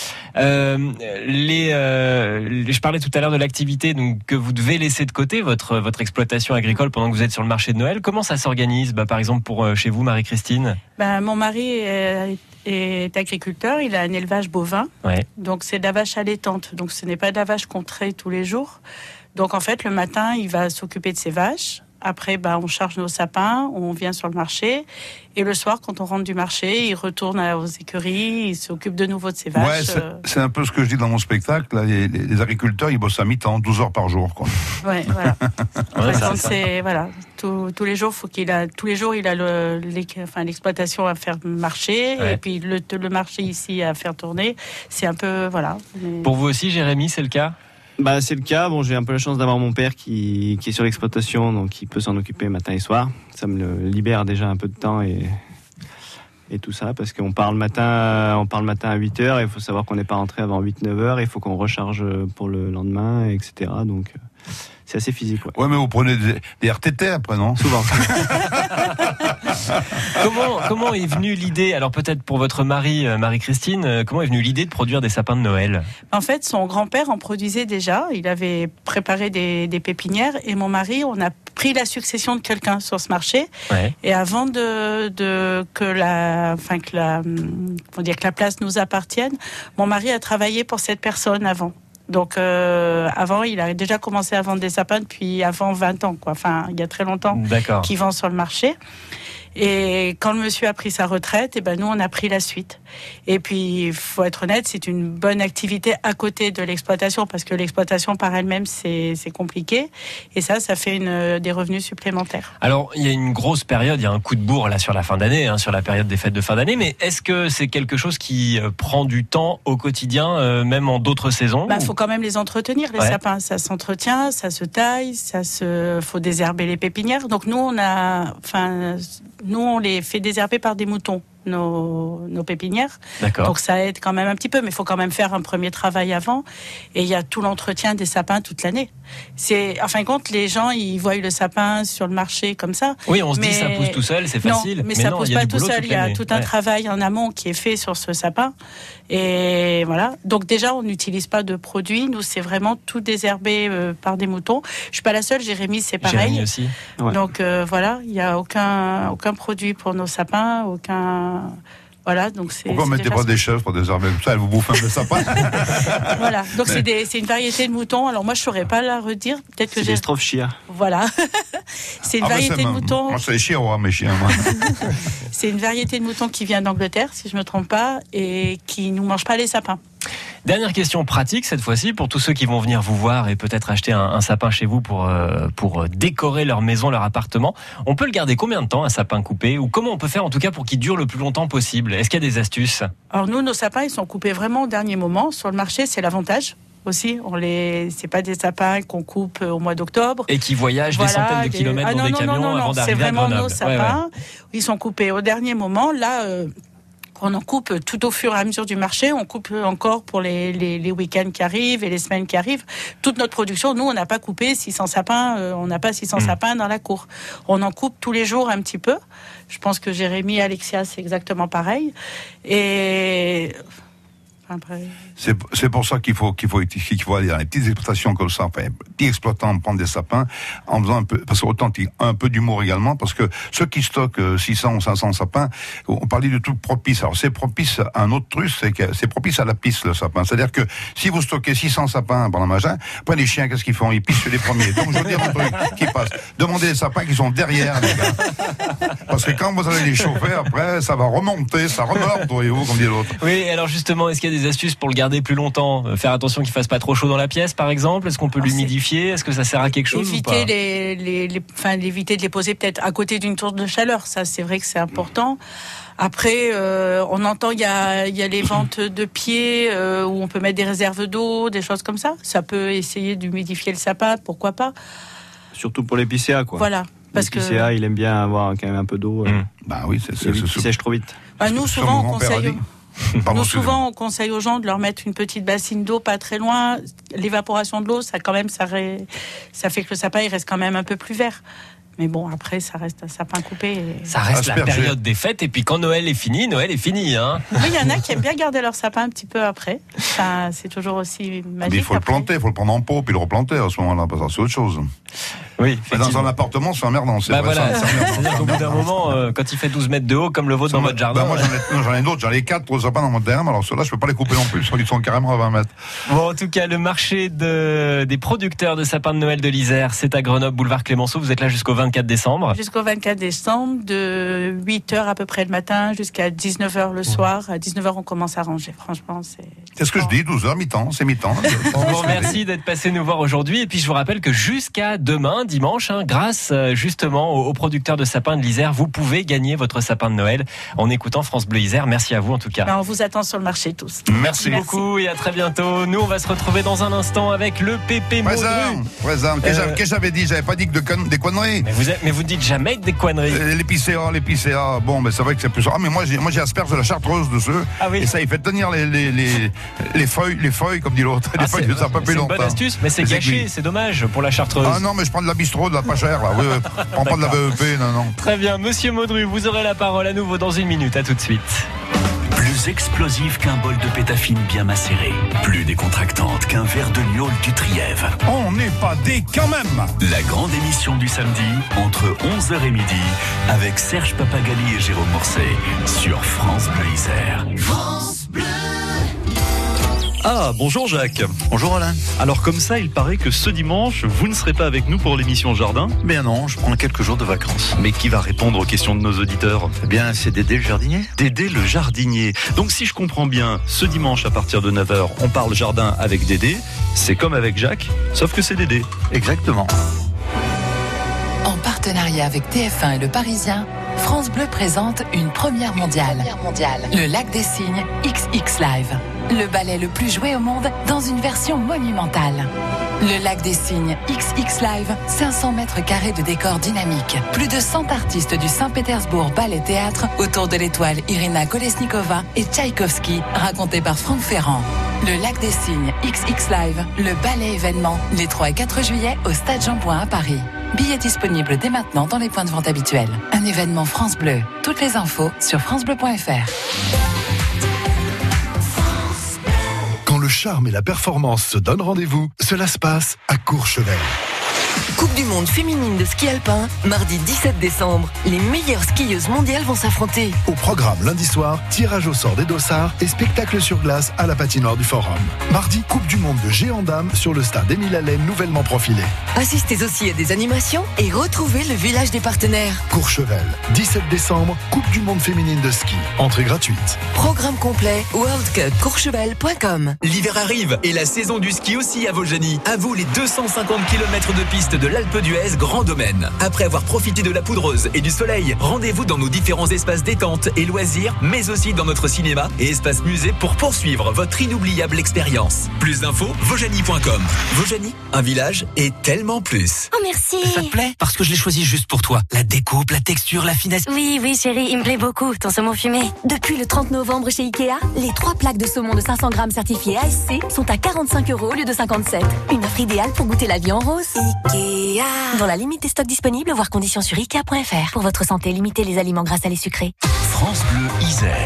[SPEAKER 5] Je parlais tout à l'heure de l'activité que vous devez laisser de côté, votre exploitation agricole pendant que vous êtes sur le marché de Noël. Comment ça s'organise, par exemple pour chez vous, Marie-Christine ?
[SPEAKER 10] Mon mari est agriculteur, il a un élevage bovin, donc c'est de la vache allaitante, donc ce n'est pas de la vache qu'on traite tous les jours. Donc en fait le matin il va s'occuper de ses vaches. Après, on charge nos sapins, on vient sur le marché. Et le soir, quand on rentre du marché, il retourne aux écuries, il s'occupe de nouveau de ses vaches.
[SPEAKER 6] Ouais, c'est un peu ce que je dis dans mon spectacle. Là, les agriculteurs, ils bossent à mi-temps, 12 heures par jour, quoi.
[SPEAKER 10] Ouais, voilà. Tous les jours, il a l'exploitation à faire marcher. Ouais. Et puis le marché ici à faire tourner. C'est un peu, voilà.
[SPEAKER 5] Pour vous aussi, Jérémy, c'est le cas ?
[SPEAKER 9] C'est le cas. Bon, j'ai un peu la chance d'avoir mon père qui est sur l'exploitation, donc il peut s'en occuper matin et soir. Ça me libère déjà un peu de temps et tout ça, parce qu'on part le matin à 8h, et il faut savoir qu'on n'est pas rentré avant 8-9h, il faut qu'on recharge pour le lendemain, etc. Donc, c'est assez physique.
[SPEAKER 6] Ouais, mais vous prenez des RTT après, non ?
[SPEAKER 9] Souvent.
[SPEAKER 5] Comment est venue l'idée, alors peut-être pour votre mari, Marie-Christine, comment est venue l'idée de produire des sapins de Noël ?
[SPEAKER 10] En fait, son grand-père en produisait déjà. Il avait préparé des pépinières et mon mari, on a pris la succession de quelqu'un sur ce marché. Ouais. Et avant que la place nous appartienne, mon mari a travaillé pour cette personne avant. Donc avant, il a déjà commencé à vendre des sapins depuis avant 20 ans, quoi. Enfin, il y a très longtemps qu'il vend sur le marché. Et quand le monsieur a pris sa retraite, nous on a pris la suite. Et puis, il faut être honnête, c'est une bonne activité à côté de l'exploitation, parce que l'exploitation par elle-même c'est compliqué. Et ça fait des revenus supplémentaires.
[SPEAKER 5] Alors, il y a une grosse période, il y a un coup de bourre là sur la fin d'année, sur la période des fêtes de fin d'année. Mais est-ce que c'est quelque chose qui prend du temps au quotidien, même en d'autres saisons ?
[SPEAKER 10] Faut quand même les entretenir, les sapins. Ça s'entretient, ça se taille, faut désherber les pépinières. Donc nous on les fait désherber par des moutons, nos pépinières.
[SPEAKER 5] D'accord.
[SPEAKER 10] Donc ça aide quand même un petit peu, mais il faut quand même faire un premier travail avant. Et il y a tout l'entretien des sapins toute l'année. En fin de compte, les gens, ils voient le sapin sur le marché comme ça.
[SPEAKER 5] Oui, on se dit ça pousse tout seul, c'est facile.
[SPEAKER 10] Non, mais ça pousse pas tout seul. Il y a tout un travail en amont qui est fait sur ce sapin. Et voilà. Donc déjà, on n'utilise pas de produits. Nous, c'est vraiment tout désherbé par des moutons. Je suis pas la seule. Jérémy, c'est pareil.
[SPEAKER 5] Jérémy aussi.
[SPEAKER 10] Ouais. Donc voilà, il y a aucun produit pour nos sapins, Voilà, donc
[SPEAKER 6] pourquoi mettez pas des chèvres pour désherber comme ça, elles vous bouffent un peu de sapin.
[SPEAKER 10] Voilà, donc c'est une variété de moutons. Alors moi je saurais pas la redire, peut-être que
[SPEAKER 9] c'est des Stropshire.
[SPEAKER 10] Voilà, c'est une variété de moutons.
[SPEAKER 6] Moi c'est les chihuahuas, mes chiens. Moi.
[SPEAKER 10] C'est une variété de moutons qui vient d'Angleterre, si je me trompe pas, et qui nous mange pas les sapins.
[SPEAKER 5] Dernière question pratique cette fois-ci pour tous ceux qui vont venir vous voir et peut-être acheter un sapin chez vous pour décorer leur maison, leur appartement. On peut le garder combien de temps, un sapin coupé, ou comment on peut faire en tout cas pour qu'il dure le plus longtemps possible? Est-ce qu'il y a des astuces?
[SPEAKER 10] Alors nous, nos sapins, ils sont coupés vraiment au dernier moment. Sur le marché, c'est l'avantage. Aussi, c'est pas des sapins qu'on coupe au mois d'octobre.
[SPEAKER 5] Et qui voyagent des centaines de kilomètres dans des camions avant d'arriver à Grenoble.
[SPEAKER 10] C'est vraiment nos sapins. Ils sont coupés au dernier moment. Là, on en coupe tout au fur et à mesure du marché. On coupe encore pour les week-ends qui arrivent et les semaines qui arrivent. Toute notre production, nous, on n'a pas coupé 600 sapins. On n'a pas 600 sapins dans la cour. On en coupe tous les jours un petit peu. Je pense que Jérémy, Alexia, c'est exactement pareil. Et
[SPEAKER 6] c'est pour ça qu'il faut aller dans les petites exploitations comme ça, enfin, petits exploitants prendre des sapins en faisant un peu, parce qu'autant un peu d'humour également, parce que ceux qui stockent 600 ou 500 sapins, on parlait de tout propice. Alors c'est propice à un autre truc, c'est que c'est propice à la pisse le sapin. C'est-à-dire que si vous stockez 600 sapins pendant le magasin, après les chiens qu'est-ce qu'ils font? Ils pissent sur les premiers. Donc je veux dire un truc qui passe. Demandez les sapins qui sont derrière les gars. Parce que quand vous allez les chauffer après, ça va remonter, ça remorde, voyez-vous, comme dit l'autre.
[SPEAKER 5] Oui, alors justement, est-ce qu'il y a des astuces pour le garder plus longtemps? Faire attention qu'il fasse pas trop chaud dans la pièce, par exemple. Est-ce qu'on peut l'humidifier? Est-ce que ça sert à quelque chose?
[SPEAKER 10] Éviter éviter de les poser peut-être à côté d'une source de chaleur. Ça, c'est vrai que c'est important. Après, on entend il y a les ventes de pieds où on peut mettre des réserves d'eau, des choses comme ça. Ça peut essayer d'humidifier le sapin, pourquoi pas.
[SPEAKER 9] Surtout pour l'épicéa, quoi.
[SPEAKER 10] Voilà. Parce
[SPEAKER 9] l'épicéa, il aime bien avoir quand même un peu d'eau.
[SPEAKER 6] Bah oui,
[SPEAKER 9] qui sèche trop vite.
[SPEAKER 10] Nous, souvent, on conseille aux gens de leur mettre une petite bassine d'eau pas très loin. L'évaporation de l'eau, ça fait que le sapin il reste quand même un peu plus vert. Mais bon, après, ça reste un sapin coupé.
[SPEAKER 5] Ça reste la période des fêtes. Et puis quand Noël est fini, hein.
[SPEAKER 10] Oui, il y en a qui aiment bien garder leur sapin un petit peu après. Ça, c'est toujours aussi magique.
[SPEAKER 6] Mais il faut le planter, il faut le prendre en pot, puis le replanter à ce moment-là, parce que c'est autre chose.
[SPEAKER 5] Oui,
[SPEAKER 6] dans un appartement, c'est emmerdant.
[SPEAKER 5] C'est-à-dire qu'au bout d'un moment, quand il fait 12 mètres de haut, comme le vôtre dans votre jardin.
[SPEAKER 6] Moi, j'en ai d'autres, j'en ai 4 pour sapins dans mon terrain, alors ceux-là, je peux pas les couper non plus, ils sont carrément à 20 mètres.
[SPEAKER 5] Bon, en tout cas, le marché des producteurs de sapins de Noël de l'Isère, c'est à Grenoble, boulevard Clémenceau. Vous êtes là jusqu'au 24 décembre.
[SPEAKER 10] Jusqu'au 24 décembre, de 8h à peu près le matin jusqu'à 19h le soir. À 19h, on commence à ranger. Franchement,
[SPEAKER 6] c'est ce que je dis, 12h, mi-temps, c'est mi-temps.
[SPEAKER 5] On vous remercie d'être passé nous voir aujourd'hui. Et puis, je vous rappelle que jusqu'à demain, dimanche, grâce justement aux producteurs de sapins de l'Isère, vous pouvez gagner votre sapin de Noël en écoutant France Bleu Isère. Merci à vous en tout cas.
[SPEAKER 10] On vous attend sur le marché tous.
[SPEAKER 5] Merci beaucoup et à très bientôt. Nous, on va se retrouver dans un instant avec le Pépé Modru.
[SPEAKER 6] Présent. Qu'est-ce que j'avais dit? J'avais pas dit que des conneries.
[SPEAKER 5] Mais vous dites jamais des conneries.
[SPEAKER 6] L'épicéa. Bon, mais c'est vrai que c'est plus. Ah, mais moi j'ai asperge de la chartreuse dessus.
[SPEAKER 5] Ah oui.
[SPEAKER 6] Et ça, il fait tenir les feuilles, comme dit l'autre. Les feuilles de sapin plus longtemps.
[SPEAKER 5] C'est une bonne astuce, mais c'est gâché, c'est dommage pour la chartreuse.
[SPEAKER 6] Ah non, mais je prends de la bistrot, de la pas chère, là. Oui, prends pas de la BEP, non.
[SPEAKER 5] Très bien, monsieur Modru, vous aurez la parole à nouveau dans une minute. À tout de suite.
[SPEAKER 2] Plus explosif qu'un bol de pétafine bien macéré. Plus décontractante qu'un verre de gnôle du Trièvre.
[SPEAKER 6] On n'est pas des quand même.
[SPEAKER 2] La grande émission du samedi, entre 11h et midi, avec Serge Papagali et Jérôme Morcet, sur France Bleu Isère.
[SPEAKER 12] France Bleu.
[SPEAKER 4] Ah, bonjour Jacques.
[SPEAKER 13] Bonjour Alain.
[SPEAKER 4] Alors comme ça, il paraît que ce dimanche, vous ne serez pas avec nous pour l'émission Jardin.
[SPEAKER 13] Ben non, je prends quelques jours de vacances.
[SPEAKER 4] Mais qui va répondre aux questions de nos auditeurs?
[SPEAKER 13] Eh bien, c'est Dédé le jardinier.
[SPEAKER 4] Dédé le jardinier. Donc si je comprends bien, ce dimanche à partir de 9h, on parle jardin avec Dédé. C'est comme avec Jacques, sauf que c'est Dédé.
[SPEAKER 13] Exactement.
[SPEAKER 14] En partenariat avec TF1 et Le Parisien, France Bleu présente une première mondiale. Le Lac des Cygnes XX Live. Le ballet le plus joué au monde dans une version monumentale. Le Lac des Cygnes XX Live, 500 mètres carrés de décors dynamiques. Plus de 100 artistes du Saint-Pétersbourg Ballet Théâtre autour de l'étoile Irina Kolesnikova et Tchaïkovski, raconté par Franck Ferrand. Le Lac des Cygnes XX Live, le ballet événement, les 3 et 4 juillet au Stade Jean-Bouin à Paris. Billets disponibles dès maintenant dans les points de vente habituels. Un événement France Bleu. Toutes les infos sur francebleu.fr.
[SPEAKER 15] Quand le charme et la performance se donnent rendez-vous, cela se passe à Courchevel.
[SPEAKER 12] Coupe du monde féminine de ski alpin, mardi 17 décembre. Les meilleures skieuses mondiales vont s'affronter.
[SPEAKER 15] Au programme lundi soir, tirage au sort des dossards et spectacle sur glace à la patinoire du Forum. Mardi, Coupe du monde de géant dames sur le stade Émile Allen nouvellement profilé.
[SPEAKER 12] Assistez aussi à des animations et retrouvez le village des partenaires.
[SPEAKER 15] Courchevel, 17 décembre, Coupe du monde féminine de ski. Entrée gratuite.
[SPEAKER 12] Programme complet worldcupcourchevel.com.
[SPEAKER 16] L'hiver arrive et la saison du ski aussi à Vaujany. À vous les 250 km de piste de l'Alpe d'Huez Grand Domaine. Après avoir profité de la poudreuse et du soleil, rendez-vous dans nos différents espaces détente et loisirs, mais aussi dans notre cinéma et espace musée pour poursuivre votre inoubliable expérience. Plus d'infos, vaujany.com. Vaujany, un village et tellement plus.
[SPEAKER 3] Oh merci.
[SPEAKER 16] Ça te plaît? Parce que je l'ai choisi juste pour toi. La découpe, la texture, la finesse.
[SPEAKER 3] Oui chérie, il me plaît beaucoup, ton saumon fumé. Depuis le 30 novembre chez Ikea, les 3 plaques de saumon de 500 grammes certifiées ASC sont à 45 € au lieu de 57. Une offre idéale pour goûter la vie en rose. Ikea. Dans la limite des stocks disponibles, voir conditions sur Ikea.fr. Pour votre santé, limitez les aliments gras, salés, sucrés.
[SPEAKER 2] France Bleu Isère.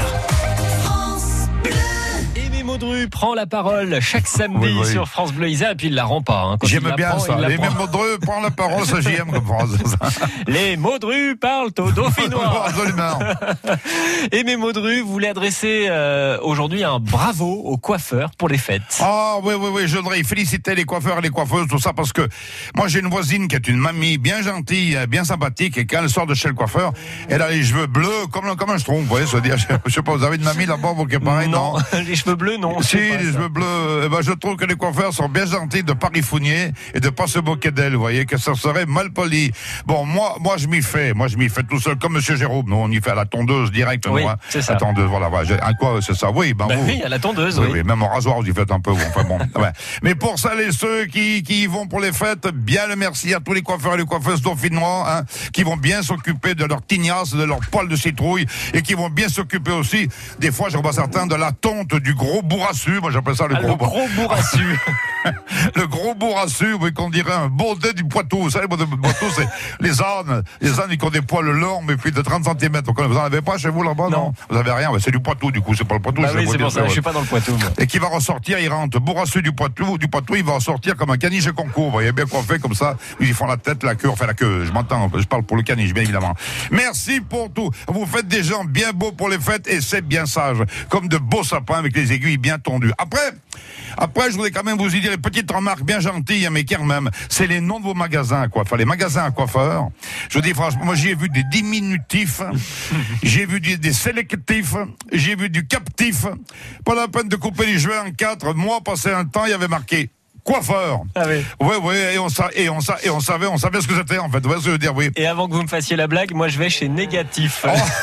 [SPEAKER 5] Maudru prend la parole chaque samedi sur France Bleu Isère et puis il la rend pas. Hein.
[SPEAKER 6] J'aime bien ça. Les Maudru prend la parole, ça j'aime comme phrase.
[SPEAKER 5] Les Maudru parlent au Dauphinois.
[SPEAKER 6] Absolument.
[SPEAKER 5] Aimé Maudru voulait adresser aujourd'hui un bravo aux coiffeurs pour les fêtes.
[SPEAKER 6] Ah oui, je voudrais féliciter les coiffeurs et les coiffeuses, tout ça, parce que moi j'ai une voisine qui est une mamie bien gentille, bien sympathique, et quand elle sort de chez le coiffeur, elle a les cheveux bleus comme un schtroumpf, vous voyez, se dire, je sais pas, vous avez une mamie là-bas, vous qui est pareil, non?
[SPEAKER 5] Les cheveux bleus, non.
[SPEAKER 6] Si, les cheveux bleus, eh ben, je trouve que les coiffeurs sont bien gentils de pas rifouiller et de pas se moquer d'elle, vous voyez, que ça serait mal poli. Bon, moi, je m'y fais tout seul, comme Monsieur Jérôme, nous, on y fait à la tondeuse direct,
[SPEAKER 5] oui,
[SPEAKER 6] nous, hein.
[SPEAKER 5] C'est ça.
[SPEAKER 6] La tondeuse, voilà, quoi, c'est ça, oui,
[SPEAKER 5] oui, à la tondeuse, oui.
[SPEAKER 6] Même au rasoir, vous y faites un peu, enfin bon. Ouais. Mais pour ça, les ceux qui y vont pour les fêtes, bien le merci à tous les coiffeurs et les coiffeuses dauphinois, hein, qui vont bien s'occuper de leur tignasse, de leur poil de citrouille, et qui vont bien s'occuper aussi, des fois, j'en vois certains, de la tonte du gros bourrassu. Moi, j'appelle ça le gros
[SPEAKER 5] bourrassu.
[SPEAKER 6] Le gros bourrassu, oui, qu'on dirait un baudet du Poitou. Vous savez, le Poitou, c'est les ânes, qui ont des poils longs, mais puis de 30 cm. Vous en avez pas chez vous là-bas, non? Vous avez rien, c'est du Poitou, du coup, c'est pas le Poitou.
[SPEAKER 5] Oui, c'est pour ça, je suis pas dans le Poitou, moi.
[SPEAKER 6] Et qui va ressortir, il rentre bourrassu du Poitou, il va ressortir comme un caniche concours. Vous voyez bien coiffé comme ça. Ils font la tête, la queue, je m'entends, je parle pour le caniche, bien évidemment. Merci pour tout. Vous faites des gens bien beaux pour les fêtes et c'est bien sage. Comme de beaux sapins avec les aiguilles bien tondues. Après, je voudrais quand même vous y dire une petite remarque bien gentille, mais quand même, c'est les noms de vos magasins à coiffeurs. Les magasins à coiffeurs, je vous dis franchement, moi j'ai vu des diminutifs, j'ai vu des sélectifs, j'ai vu du captif. Pas la peine de couper les cheveux en 4. Moi, passé un temps, il y avait marqué coiffeur.
[SPEAKER 5] Ah oui.
[SPEAKER 6] Oui, et on savait ce que c'était en fait. Vous voyez ce que je veux dire, oui.
[SPEAKER 5] Et avant que vous me fassiez la blague, moi je vais chez Négatif.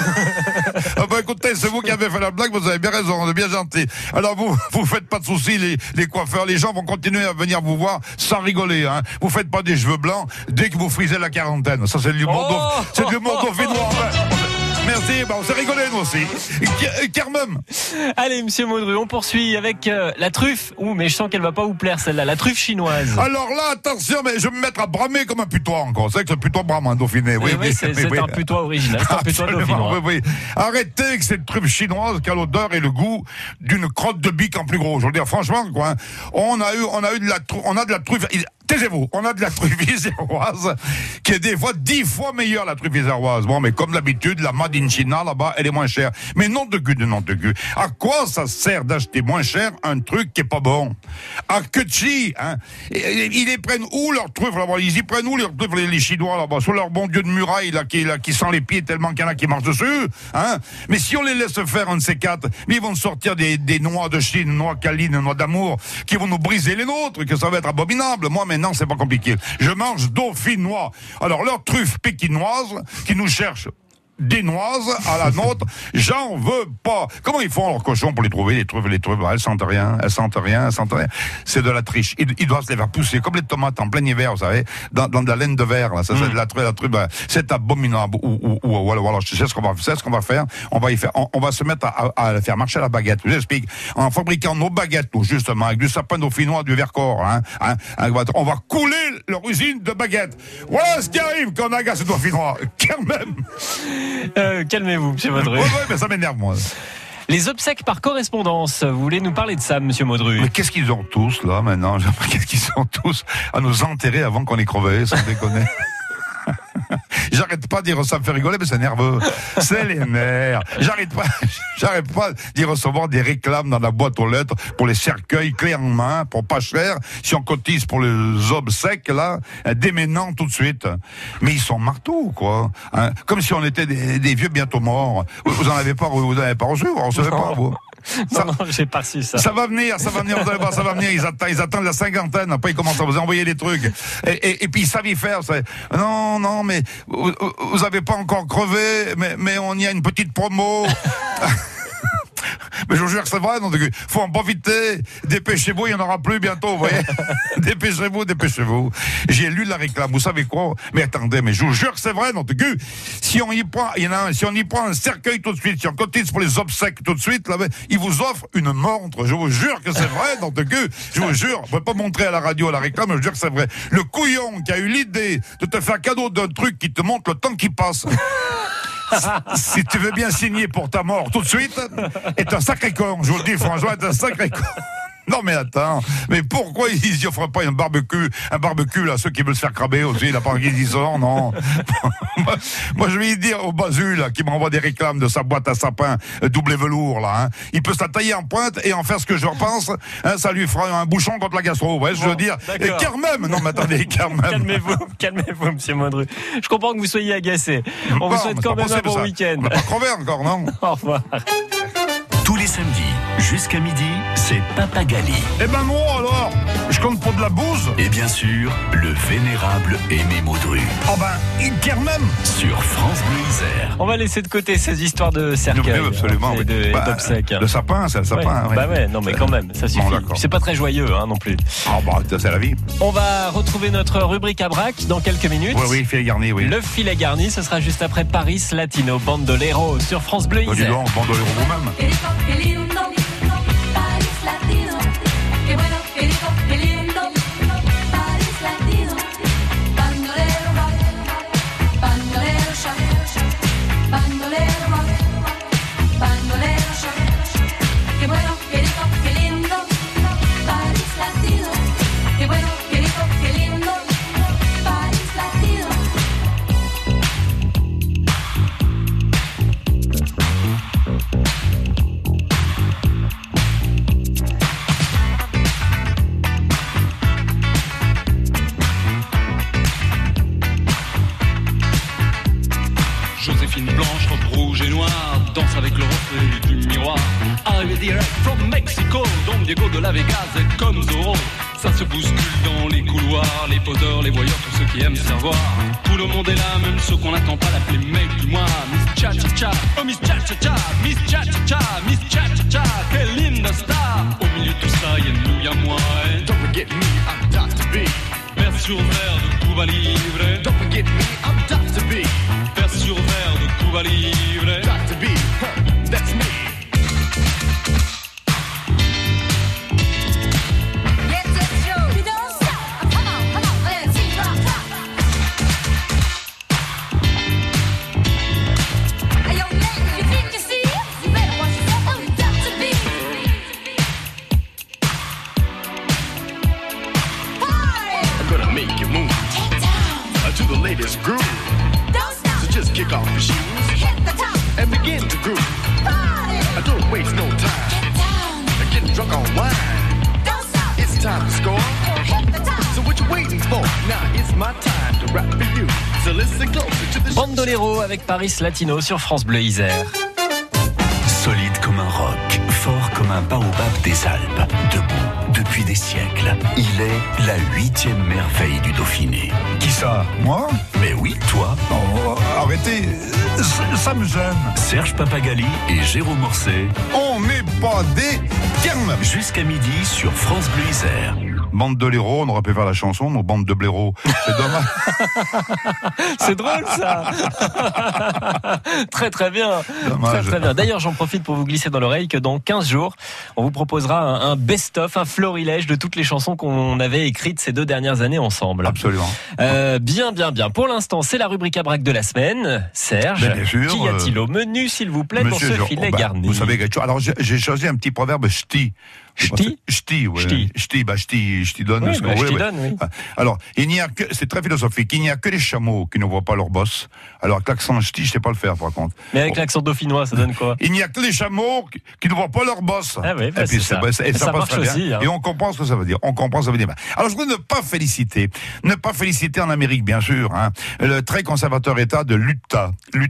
[SPEAKER 6] Écoutez, c'est vous qui avez fait la blague, vous avez bien raison, on est bien gentil. Alors vous faites pas de soucis, les coiffeurs, les gens vont continuer à venir vous voir sans rigoler, hein. Vous faites pas des cheveux blancs dès que vous frisez la quarantaine. Ça c'est de l'humour c'est de l'humour dauphinois. Merci, on s'est rigolé nous aussi. Carmem.
[SPEAKER 5] Allez, monsieur Maudru, on poursuit avec la truffe. Mais je sens qu'elle va pas vous plaire celle-là, la truffe chinoise.
[SPEAKER 6] Alors là, attention, mais je vais me mettre à bramer comme un putois encore. C'est vrai que c'est plutôt brame, un dauphiné. Oui,
[SPEAKER 5] c'est un putois original, c'est un putois dauphinois.
[SPEAKER 6] Oui. Arrêtez avec cette truffe chinoise qui a l'odeur et le goût d'une crotte de bique en plus gros. Je veux dire, franchement, quoi. Hein, on a de la truffe. Taisez-vous, on a de la truffe iséroise qui est des fois 10 fois meilleure, la truffe iséroise. Bon, mais comme d'habitude, la Made in China, là-bas, elle est moins chère. Mais nom de cul. À quoi ça sert d'acheter moins cher un truc qui est pas bon? À que chi, hein? Ils les prennent où, leurs truffes, là-bas? Ils y prennent où, leurs truffes, les Chinois, là-bas? Sur leur bon Dieu de muraille, là, qui sent les pieds tellement qu'il y en a qui marchent dessus, hein? Mais si on les laisse faire un de ces quatre, ils vont sortir des noix de Chine, noix câlines, noix d'amour, qui vont nous briser les nôtres, que ça va être abominable. Moi, maintenant, c'est pas compliqué. Je mange dauphinois. Alors, leur truffe pékinoise, qui nous cherche des noises à la nôtre, j'en veux pas. Comment ils font leurs cochons pour les trouver, les truffes? Elles sentent rien. C'est de la triche. Ils doivent se les faire pousser comme les tomates en plein hiver, vous savez, dans de la laine de verre, là. Ça, c'est de la truffe. C'est abominable. Ou alors, je sais ce qu'on va faire. On va se mettre à faire marcher la baguette. Je vous explique. En fabriquant nos baguettes, nous, justement, avec du sapin dauphinois, du Vercors, hein, on va couler leur usine de baguettes. Voilà ce qui arrive quand on agace les dauphinois. Quand même.
[SPEAKER 5] Calmez-vous, monsieur Maudru.
[SPEAKER 6] Oui, mais ça m'énerve, moi.
[SPEAKER 5] Les obsèques par correspondance. Vous voulez nous parler de ça, monsieur Maudru?
[SPEAKER 6] Mais qu'est-ce qu'ils ont tous, là, maintenant? Qu'est-ce qu'ils ont tous à nous enterrer avant qu'on ait crevé, sans déconner? J'arrête pas de dire, ça me fait rigoler, mais c'est nerveux. C'est les nerfs. J'arrête pas d'y recevoir des réclames dans la boîte aux lettres pour les cercueils clés en main, pour pas cher. Si on cotise pour les obsèques, là, déménant tout de suite. Mais ils sont marteaux, quoi. Hein, comme si on était des vieux bientôt morts. Vous en avez pas reçu, vous en recevez pas, vous?
[SPEAKER 5] Non, j'ai pas reçu ça.
[SPEAKER 6] Ça va venir, vous allez voir, ça va venir. Ils attendent la cinquantaine, après ils commencent à vous envoyer des trucs. Et puis ils savent y faire. Non, mais vous avez pas encore crevé, mais on y a une petite promo. Mais je vous jure que c'est vrai, donc faut en profiter. Dépêchez-vous, il n'y en aura plus bientôt, vous voyez. Dépêchez-vous. J'ai lu la réclame, vous savez quoi? Mais attendez, mais je vous jure que c'est vrai, donc si on y prend un cercueil tout de suite, si on cotise pour les obsèques tout de suite, là, il vous offre une montre. Je vous jure que c'est vrai, donc je vous jure, je ne peux pas montrer à la radio la réclame, mais je vous jure que c'est vrai. Le couillon qui a eu l'idée de te faire cadeau d'un truc qui te montre le temps qui passe. Si tu veux bien signer pour ta mort tout de suite, est un sacré con. Je vous le dis, François, est un sacré con. Non mais attends, mais pourquoi ils n'y offrent pas un barbecue là, ceux qui veulent se faire craber aussi, là, pendant qu'ils y sont, non. moi je vais dire au Basu là, qui m'envoie des réclames de sa boîte à sapin double velours là, hein. Il peut se la tailler en pointe et en faire ce que je pense, hein, ça lui fera un bouchon contre la gastro, ouais, je veux dire. Et car même, non mais attendez, car même.
[SPEAKER 5] Calmez-vous, monsieur Maudru. Je comprends que vous soyez agacé. On vous souhaite quand même un bon week-end.
[SPEAKER 6] On n'a pas crevé encore, non?
[SPEAKER 5] Au revoir.
[SPEAKER 2] Tous les samedis, jusqu'à midi, c'est Papa Gali.
[SPEAKER 6] Eh ben moi alors, je compte pour de la bouse.
[SPEAKER 2] Et bien sûr, le vénérable Aimé Maudru.
[SPEAKER 6] Oh ben, il tire même.
[SPEAKER 2] Sur France Bleu Isère.
[SPEAKER 5] On va laisser de côté ces histoires de cercueil.
[SPEAKER 6] Oui, absolument.
[SPEAKER 5] Et d'obsèques.
[SPEAKER 6] Le sapin, c'est le sapin.
[SPEAKER 5] Ouais. Bah ouais, non mais quand même, ça suffit.
[SPEAKER 6] Bon,
[SPEAKER 5] c'est pas très joyeux hein, non plus.
[SPEAKER 6] Ah bah, c'est la vie.
[SPEAKER 5] On va retrouver notre rubrique à braque dans quelques minutes.
[SPEAKER 6] Oui, filet garni, oui.
[SPEAKER 5] Le filet garni, ce sera juste après Paris Latino, Bandolero sur France Bleu Isère.
[SPEAKER 6] Dis donc, Bandolero vous-même.
[SPEAKER 17] Qué lindo, Paris Latino, qué bueno, qué rico, qué lindo, Paris Latino, bandolero, bandolero, bandolero, bandolero, qué bueno, qué rico, qué lindo, Paris Latino, qué bueno, qué rico, qué lindo, Paris Latino.
[SPEAKER 18] Joséphine blanche, robe rouge et noire, danse avec le reflet du miroir. Arrivé direct from Mexico, Don Diego de la Vegas est comme Zorro. Ça se bouscule dans les couloirs, les poseurs, les voyeurs, tous ceux qui aiment savoir. Tout le monde est là, même ceux qu'on n'attend pas l'appeler mec du mois. Miss Cha Cha Cha, oh Miss Cha Cha Cha, Miss Cha Cha Cha, Miss Cha Cha Cha, quelle linda star. Au milieu de tout ça, y'a nous, y'a moi. Don't forget me, I'm Dr. B. Verre sur verre de Cuba Libre. Don't forget me, I'm Dr. B. Verre sur verre de Cuba Libre. Dr. B, that's me. Latest groove. Don't stop. So just kick off your shoes. Hit the top. And begin to groove. Party. Don't waste no time. Get down. Get drunk on wine. Don't stop. It's time to score. Hit the top. So what you waiting for? Now it's my time to rap for you. So listen closer to the
[SPEAKER 5] Bandolero avec Paris Latino sur France Bleu Isère.
[SPEAKER 2] Solide comme un roc, fort comme un baobab des Alpes, debout depuis des siècles. Il est la 8e merveille du Dauphiné.
[SPEAKER 6] Qui ça? Moi?
[SPEAKER 2] Mais oui, toi.
[SPEAKER 6] Oh, arrêtez, ça me gêne.
[SPEAKER 2] Serge Papagali et Jérôme Morcet.
[SPEAKER 6] On n'est pas des termes.
[SPEAKER 2] Jusqu'à midi sur France Bleu Isère.
[SPEAKER 6] Bande de l'héros, on aurait pu faire la chanson, nos bandes de blaireaux. C'est dommage.
[SPEAKER 5] C'est drôle ça. Très très bien.
[SPEAKER 6] Dommage.
[SPEAKER 5] Très très bien. D'ailleurs, j'en profite pour vous glisser dans l'oreille que dans 15 jours, on vous proposera un best-of, un florilège de toutes les chansons qu'on avait écrites ces 2 dernières années ensemble.
[SPEAKER 6] Absolument.
[SPEAKER 5] Bien. Pour l'instant, c'est la rubrique à braque de la semaine. Serge,
[SPEAKER 6] Bien sûr,
[SPEAKER 5] qu'y a-t-il au menu, s'il vous plaît, dans ce filet garni?
[SPEAKER 6] Vous savez quelque chose. Alors, j'ai choisi un petit proverbe ch'ti. Ch'ti, ouais. Ch'ti donne
[SPEAKER 5] Oui,
[SPEAKER 6] ce qu'on veut.
[SPEAKER 5] oui.
[SPEAKER 6] Alors, c'est très philosophique. Il n'y a que les chameaux qui ne voient pas leur boss. Alors, avec l'accent ch'ti, je sais pas le faire, par contre.
[SPEAKER 5] Mais avec l'accent dauphinois, ça donne quoi?
[SPEAKER 6] Il n'y a que les chameaux qui ne voient pas leur boss.
[SPEAKER 5] Ah oui,
[SPEAKER 6] et puis, ça passe
[SPEAKER 5] marche
[SPEAKER 6] très bien.
[SPEAKER 5] aussi, hein.
[SPEAKER 6] Et on comprend ce que ça veut dire. Alors, je voudrais ne pas féliciter en Amérique, bien sûr, hein, le très conservateur État de l'Utah.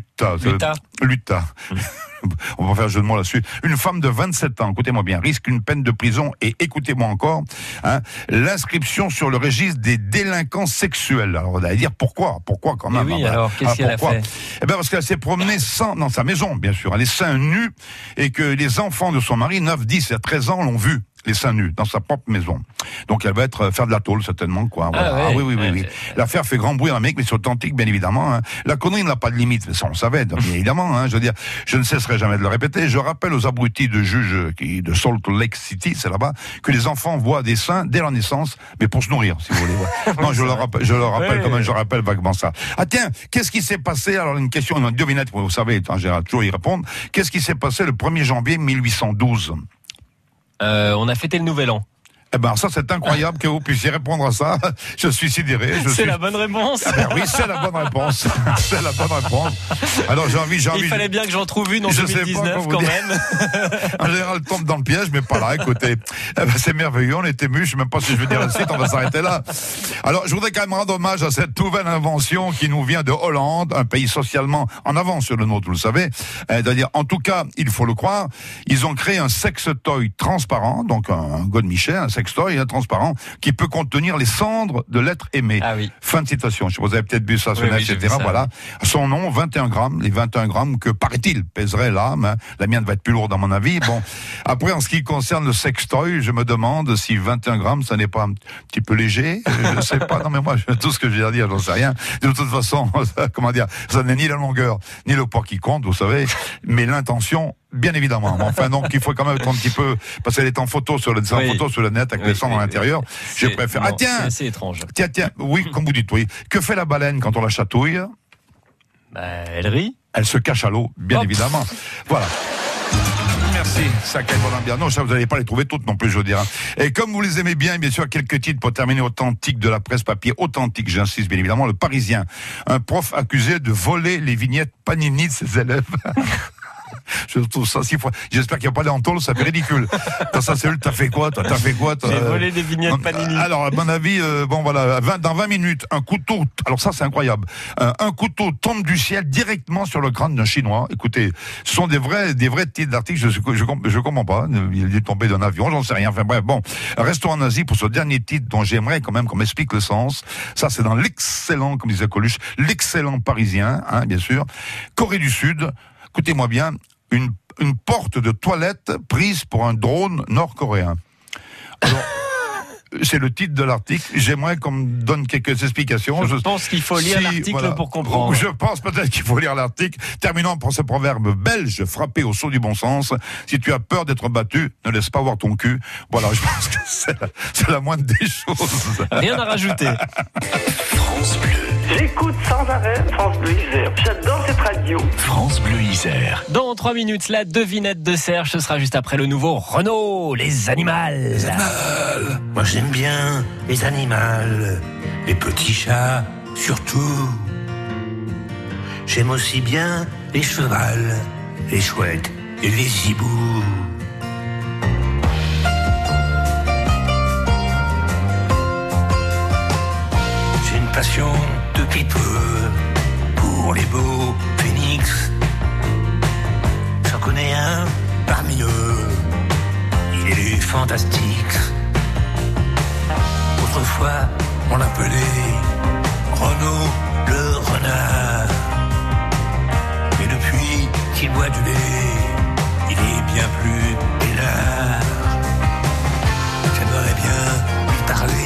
[SPEAKER 6] L'Utah. On va faire un jeu de mots là-dessus. Une femme de 27 ans, écoutez-moi bien, risque une peine de prison et écoutez-moi encore, hein, l'inscription sur le registre des délinquants sexuels. Alors, on va dire pourquoi quand même.
[SPEAKER 5] Oui, alors, qu'est-ce qu'elle a fait?
[SPEAKER 6] Eh bien, parce qu'elle s'est promenée dans sa maison, bien sûr, les seins nus, et que les enfants de son mari, 9, 10 et 13 ans, l'ont vu. Les seins nus, dans sa propre maison. Donc elle va faire de la tôle, certainement, quoi. Voilà. Oui. L'affaire fait grand bruit en Amérique, mais c'est authentique, bien évidemment. Hein. La connerie n'a pas de limite, mais ça on savait, bien évidemment. Hein. Je veux dire, je ne cesserai jamais de le répéter. Je rappelle aux abrutis de juges de Salt Lake City, c'est là-bas, que les enfants voient des seins dès leur naissance, mais pour se nourrir, si vous voulez. Non, je leur rappelle quand même, je rappelle vaguement ça. Ah tiens, qu'est-ce qui s'est passé? Alors une question, une devinette, vous savez, en général, toujours y répondre. Qu'est-ce qui s'est passé le 1er janvier 1812?
[SPEAKER 5] On a fêté le Nouvel An.
[SPEAKER 6] Eh ben, ça, c'est incroyable que vous puissiez répondre à ça. Je suis sidéré.
[SPEAKER 5] C'est la bonne réponse.
[SPEAKER 6] Ah ben oui, c'est la bonne réponse. C'est la bonne réponse. Alors, j'ai envie.
[SPEAKER 5] Il fallait bien que j'en trouve une en 2019, quand même.
[SPEAKER 6] En général, tombe dans le piège, mais pas là, écoutez. Eh ben, c'est merveilleux. On est ému. Je sais même pas si je veux dire le site. On va s'arrêter là. Alors, je voudrais quand même rendre hommage à cette nouvelle invention qui nous vient de Hollande, un pays socialement en avance sur le nôtre, vous le savez. C'est-à-dire, en tout cas, il faut le croire, ils ont créé un sextoy transparent, donc un godemiché, un sextoy transparent, qui peut contenir les cendres de l'être aimé.
[SPEAKER 5] Ah oui.
[SPEAKER 6] Fin de citation. Je sais pas, vous avez peut-être vu ça sur net, etc. Voilà. Son nom, 21 grammes. Les 21 grammes que, paraît-il, pèserait l'âme. Hein. La mienne va être plus lourde, à mon avis. Bon. Après, en ce qui concerne le sextoy, je me demande si 21 grammes, ça n'est pas un petit peu léger. Je sais pas. Non, mais moi, tout ce que je viens de dire, j'en sais rien. De toute façon, comment dire, ça n'est ni la longueur, ni le poids qui compte, vous savez, mais l'intention, bien évidemment. Enfin, donc, il faut quand même être un petit peu, parce qu'elle est en photo sur le net avec les cendres à l'intérieur. Je préfère.
[SPEAKER 5] Non,
[SPEAKER 6] ah, tiens!
[SPEAKER 5] C'est assez étrange.
[SPEAKER 6] Tiens, oui, comme vous dites, oui. Que fait la baleine quand on la chatouille?
[SPEAKER 5] Elle rit.
[SPEAKER 6] Elle se cache à l'eau, bien évidemment. Voilà. Merci, sacré bon ambiance. Non, ça, vous n'allez pas les trouver toutes non plus, je veux dire. Et comme vous les aimez bien sûr, quelques titres pour terminer authentique de la presse papier, authentique, j'insiste bien évidemment, le Parisien. Un prof accusé de voler les vignettes Panini de ses élèves. Je trouve ça si fou. J'espère qu'il n'y a pas les entours, ça fait ridicule. Dans sa cellule, t'as fait quoi,
[SPEAKER 5] J'ai volé des vignettes Panini.
[SPEAKER 6] Alors, à mon avis, bon voilà, dans 20 minutes, un couteau, alors ça c'est incroyable, un couteau tombe du ciel directement sur le crâne d'un Chinois. Écoutez, ce sont des vrais titres d'articles, je comprends pas, il est tombé d'un avion, j'en sais rien, enfin bref, bon. Restons en Asie pour ce dernier titre dont j'aimerais quand même qu'on m'explique le sens. Ça c'est dans l'excellent, comme disait Coluche, l'excellent Parisien, hein, bien sûr. Corée du Sud, écoutez-moi bien, une porte de toilette prise pour un drone nord-coréen. Alors, c'est le titre de l'article. J'aimerais qu'on me donne quelques explications.
[SPEAKER 5] Je pense qu'il faut lire l'article pour comprendre.
[SPEAKER 6] Je pense peut-être qu'il faut lire l'article. Terminons pour ce proverbe belge frappé au saut du bon sens. Si tu as peur d'être battu, ne laisse pas voir ton cul. Voilà, je pense que c'est la moindre des choses.
[SPEAKER 5] Rien à rajouter.
[SPEAKER 2] France Bleu.
[SPEAKER 11] J'écoute sans arrêt France Bleu Isère. J'adore cette radio.
[SPEAKER 2] France Bleu Isère.
[SPEAKER 5] Dans 3 minutes, la devinette de Serge, ce sera juste après le nouveau Renault, les animaux.
[SPEAKER 19] Moi j'aime bien les animaux, les petits chats surtout. J'aime aussi bien les chevals, les chouettes et les hiboux. J'ai une passion depuis peu pour les beaux phénix. J'en connais un parmi eux, il est fantastique. Autrefois, on l'appelait Renaud le renard. Mais depuis qu'il boit du lait, il est bien plus peinard. J'aimerais bien lui parler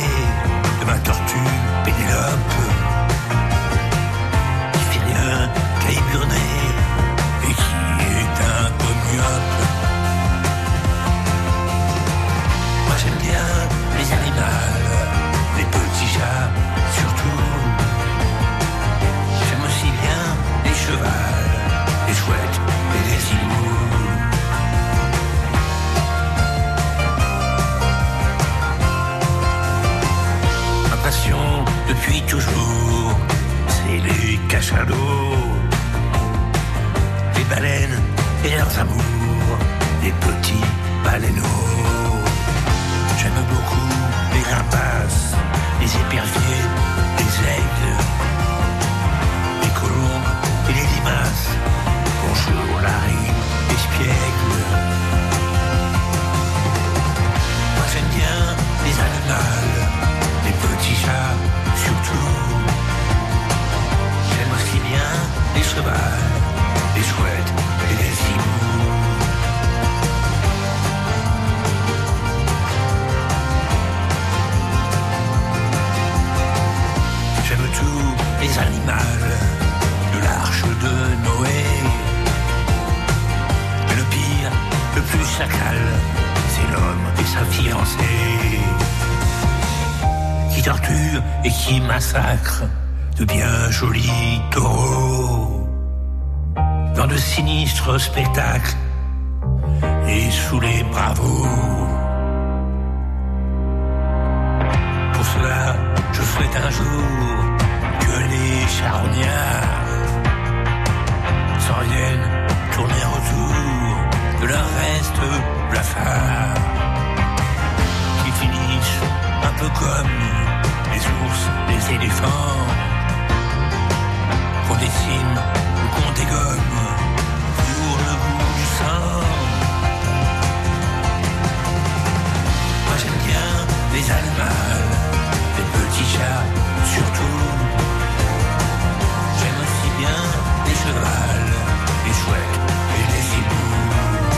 [SPEAKER 19] et leurs amours, les petits baleineaux. J'aime beaucoup les rapaces, les éperviers, les aigles, les colombes et les limaces. Bonjour Larry, espiègle. Moi j'aime bien les animaux, les petits chats surtout. J'aime aussi bien les chevals, les chouettes et les hiboux. J'aime tous les animaux de l'arche de Noé. Mais le pire, le plus chacal, c'est l'homme et sa fiancée, qui torture et qui massacre de bien jolis taureaux dans de sinistres spectacles et sous les bravos. Pour cela, je souhaite un jour que les charognards s'en reviennent tourner autour de leur reste blafard, qui finissent un peu comme les ours, les éléphants, qu'on dessine ou qu'on dégomme pour le goût du sang. Moi j'aime bien les animaux, les petits chats surtout. J'aime aussi bien les chevals, les chouettes et les hiboux.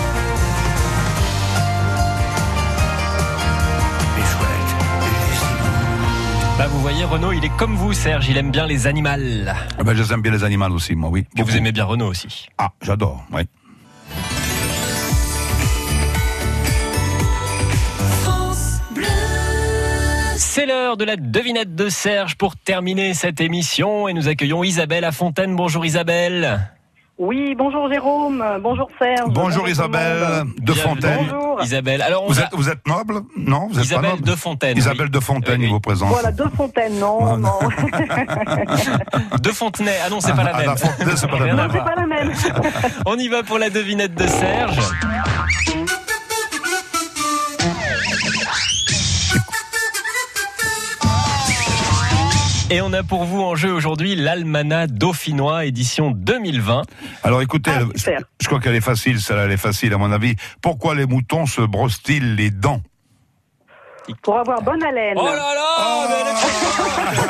[SPEAKER 19] Les chouettes et les hiboux.
[SPEAKER 5] Bah, vous voyez, Renaud, il est comme vous, Serge, il aime bien les animaux.
[SPEAKER 6] Ah ben, j'aime bien les animaux aussi, moi, oui.
[SPEAKER 5] Et vous aimez bien Renaud aussi.
[SPEAKER 6] Ah, j'adore, oui.
[SPEAKER 5] C'est l'heure de la devinette de Serge pour terminer cette émission et nous accueillons Isabelle à Fontaine. Bonjour Isabelle.
[SPEAKER 20] Oui, bonjour Jérôme, bonjour Serge.
[SPEAKER 6] Bonjour Isabelle de Fontaine.
[SPEAKER 20] Bonjour.
[SPEAKER 5] Isabelle. Alors
[SPEAKER 6] vous êtes noble? Non, vous êtes
[SPEAKER 5] Isabelle
[SPEAKER 6] pas noble.
[SPEAKER 5] de Fontaine.
[SPEAKER 6] Isabelle
[SPEAKER 5] oui.
[SPEAKER 6] de Fontaine, il vous présente.
[SPEAKER 20] Voilà, de Fontaine, non, non.
[SPEAKER 5] De Fontenay. Ah non, c'est pas la même.
[SPEAKER 6] Fontenay, c'est pas la même.
[SPEAKER 20] Non, c'est pas la même.
[SPEAKER 5] On y va pour la devinette de Serge. Et on a pour vous en jeu aujourd'hui l'Almanach dauphinois édition 2020.
[SPEAKER 6] Alors écoutez, je crois qu'elle est facile, celle-là, elle est facile à mon avis. Pourquoi les moutons se brossent-ils les dents?
[SPEAKER 20] Pour avoir bonne haleine.
[SPEAKER 5] Oh là là,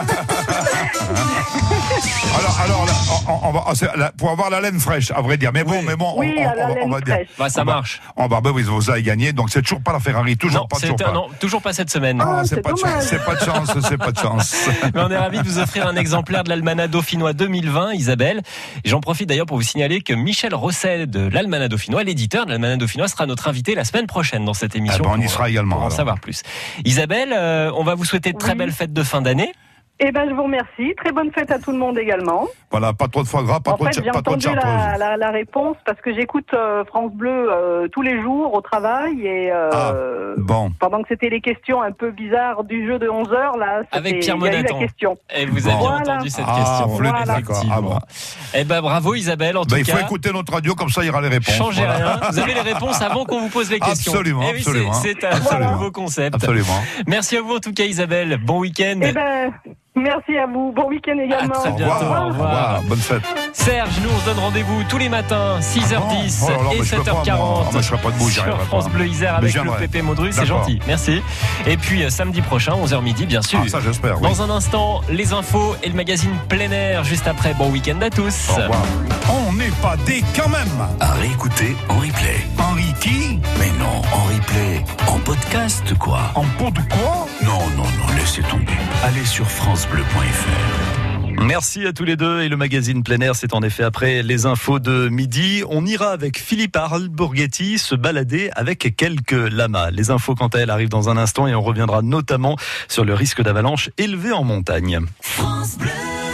[SPEAKER 6] Alors là, pour avoir la laine fraîche, à vrai dire. Mais bon,
[SPEAKER 20] Oui,
[SPEAKER 6] on va dire.
[SPEAKER 5] Bah, ça marche.
[SPEAKER 6] Vous avez gagné, donc c'est toujours pas la Ferrari, toujours pas.
[SPEAKER 5] Non, toujours pas cette semaine.
[SPEAKER 6] Ah, c'est pas de chance, c'est pas de chance.
[SPEAKER 5] Mais on est ravis de vous offrir un exemplaire de l'Almanach dauphinois 2020, Isabelle. Et j'en profite d'ailleurs pour vous signaler que Michel Rosset de l'Almanach dauphinois, l'éditeur de l'Almanach dauphinois, sera notre invité la semaine prochaine dans cette émission.
[SPEAKER 6] On y sera également.
[SPEAKER 5] Pour en savoir plus. Isabelle, on va vous souhaiter de très belles fêtes de fin d'année.
[SPEAKER 20] Eh ben, je vous remercie. Très bonne fête à tout le monde également.
[SPEAKER 6] Voilà, pas trop de foie gras, pas trop de chartreuse.
[SPEAKER 20] En fait, j'ai entendu la réponse parce que j'écoute France Bleu tous les jours au travail et pendant que c'était les questions un peu bizarres du jeu de 11h, là,
[SPEAKER 5] avec Pierre
[SPEAKER 20] il y a eu
[SPEAKER 5] Monaton.
[SPEAKER 20] la question.
[SPEAKER 5] Et vous avez entendu cette question.
[SPEAKER 6] D'accord.
[SPEAKER 5] Eh ben, bravo Isabelle, en tout cas.
[SPEAKER 6] Il faut écouter notre radio, comme ça il y aura les réponses.
[SPEAKER 5] Changez rien. Vous avez les réponses avant qu'on vous pose les questions.
[SPEAKER 6] Absolument,
[SPEAKER 5] oui,
[SPEAKER 6] absolument.
[SPEAKER 5] C'est un nouveau concept.
[SPEAKER 6] Absolument.
[SPEAKER 5] Merci à vous en tout cas Isabelle. Bon week-end.
[SPEAKER 20] Eh ben, merci à vous. Bon week-end également.
[SPEAKER 5] À très bientôt. Au revoir.
[SPEAKER 6] Bonne fête.
[SPEAKER 5] Serge, nous on se donne rendez-vous tous les matins, 6h10 et 7h40
[SPEAKER 6] je serai pas debout,
[SPEAKER 5] sur France Bleu Isère avec le Pépé Maudru, c'est gentil, merci. Et puis samedi prochain, 11h midi, bien sûr.
[SPEAKER 6] Ça j'espère, oui.
[SPEAKER 5] Dans un instant, les infos et le magazine plein air. Juste après, bon week-end à tous.
[SPEAKER 6] Au revoir. On n'est pas des quand même.
[SPEAKER 2] À réécouter en replay.
[SPEAKER 6] Henri qui?
[SPEAKER 2] Mais non, en replay. En podcast, quoi.
[SPEAKER 6] En pot de quoi?
[SPEAKER 2] Non, laissez tomber. Allez sur francebleu.fr.
[SPEAKER 4] Merci à tous les deux. Et le magazine plein air, c'est en effet après les infos de midi. On ira avec Philippe Alborghetti se balader avec quelques lamas. Les infos, quant à elles, arrivent dans un instant et on reviendra notamment sur le risque d'avalanche élevé en montagne.
[SPEAKER 3] France Bleu.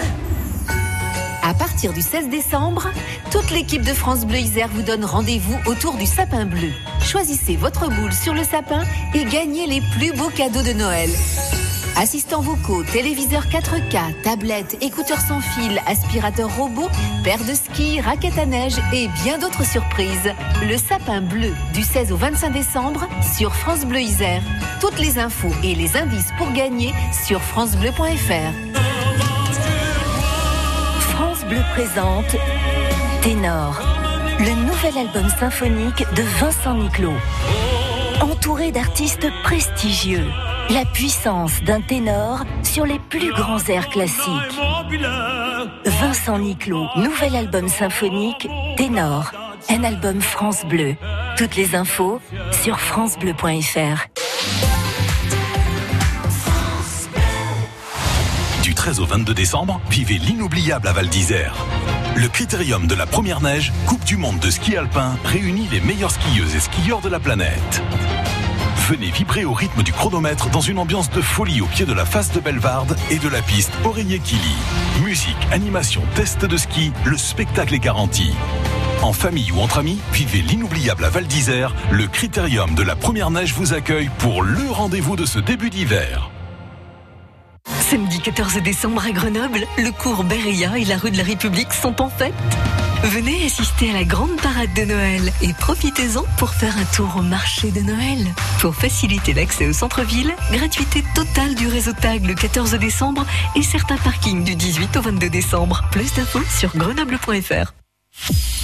[SPEAKER 3] À partir du 16 décembre, toute l'équipe de France Bleu Isère vous donne rendez-vous autour du sapin bleu. Choisissez votre boule sur le sapin et gagnez les plus beaux cadeaux de Noël. Assistants vocaux, téléviseurs 4K, tablettes, écouteurs sans fil, aspirateurs robots, paires de skis, raquettes à neige et bien d'autres surprises. Le sapin bleu du 16 au 25 décembre sur France Bleu Isère. Toutes les infos et les indices pour gagner sur francebleu.fr. France Bleu présente Ténor, le nouvel album symphonique de Vincent Niclot. Entouré d'artistes prestigieux, la puissance d'un ténor sur les plus grands airs classiques. Vincent Niclot, nouvel album symphonique, Ténor, un album France Bleu. Toutes les infos sur francebleu.fr.
[SPEAKER 21] Du 13 au 22 décembre, vivez l'inoubliable à Val d'Isère. Le Critérium de la première neige, Coupe du monde de ski alpin, réunit les meilleures skieuses et skieurs de la planète. Venez vibrer au rythme du chronomètre dans une ambiance de folie au pied de la face de Bellevarde et de la piste Oreiller-Kili. Musique, animation, test de ski, le spectacle est garanti. En famille ou entre amis, vivez l'inoubliable à Val d'Isère. Le Critérium de la première neige vous accueille pour le rendez-vous de ce début d'hiver.
[SPEAKER 12] Samedi 14 décembre à Grenoble, le cours Beria et la rue de la République sont en fête. Venez assister à la grande parade de Noël et profitez-en pour faire un tour au marché de Noël. Pour faciliter l'accès au centre-ville, gratuité totale du réseau TAG le 14 décembre et certains parkings du 18 au 22 décembre. Plus d'infos sur grenoble.fr.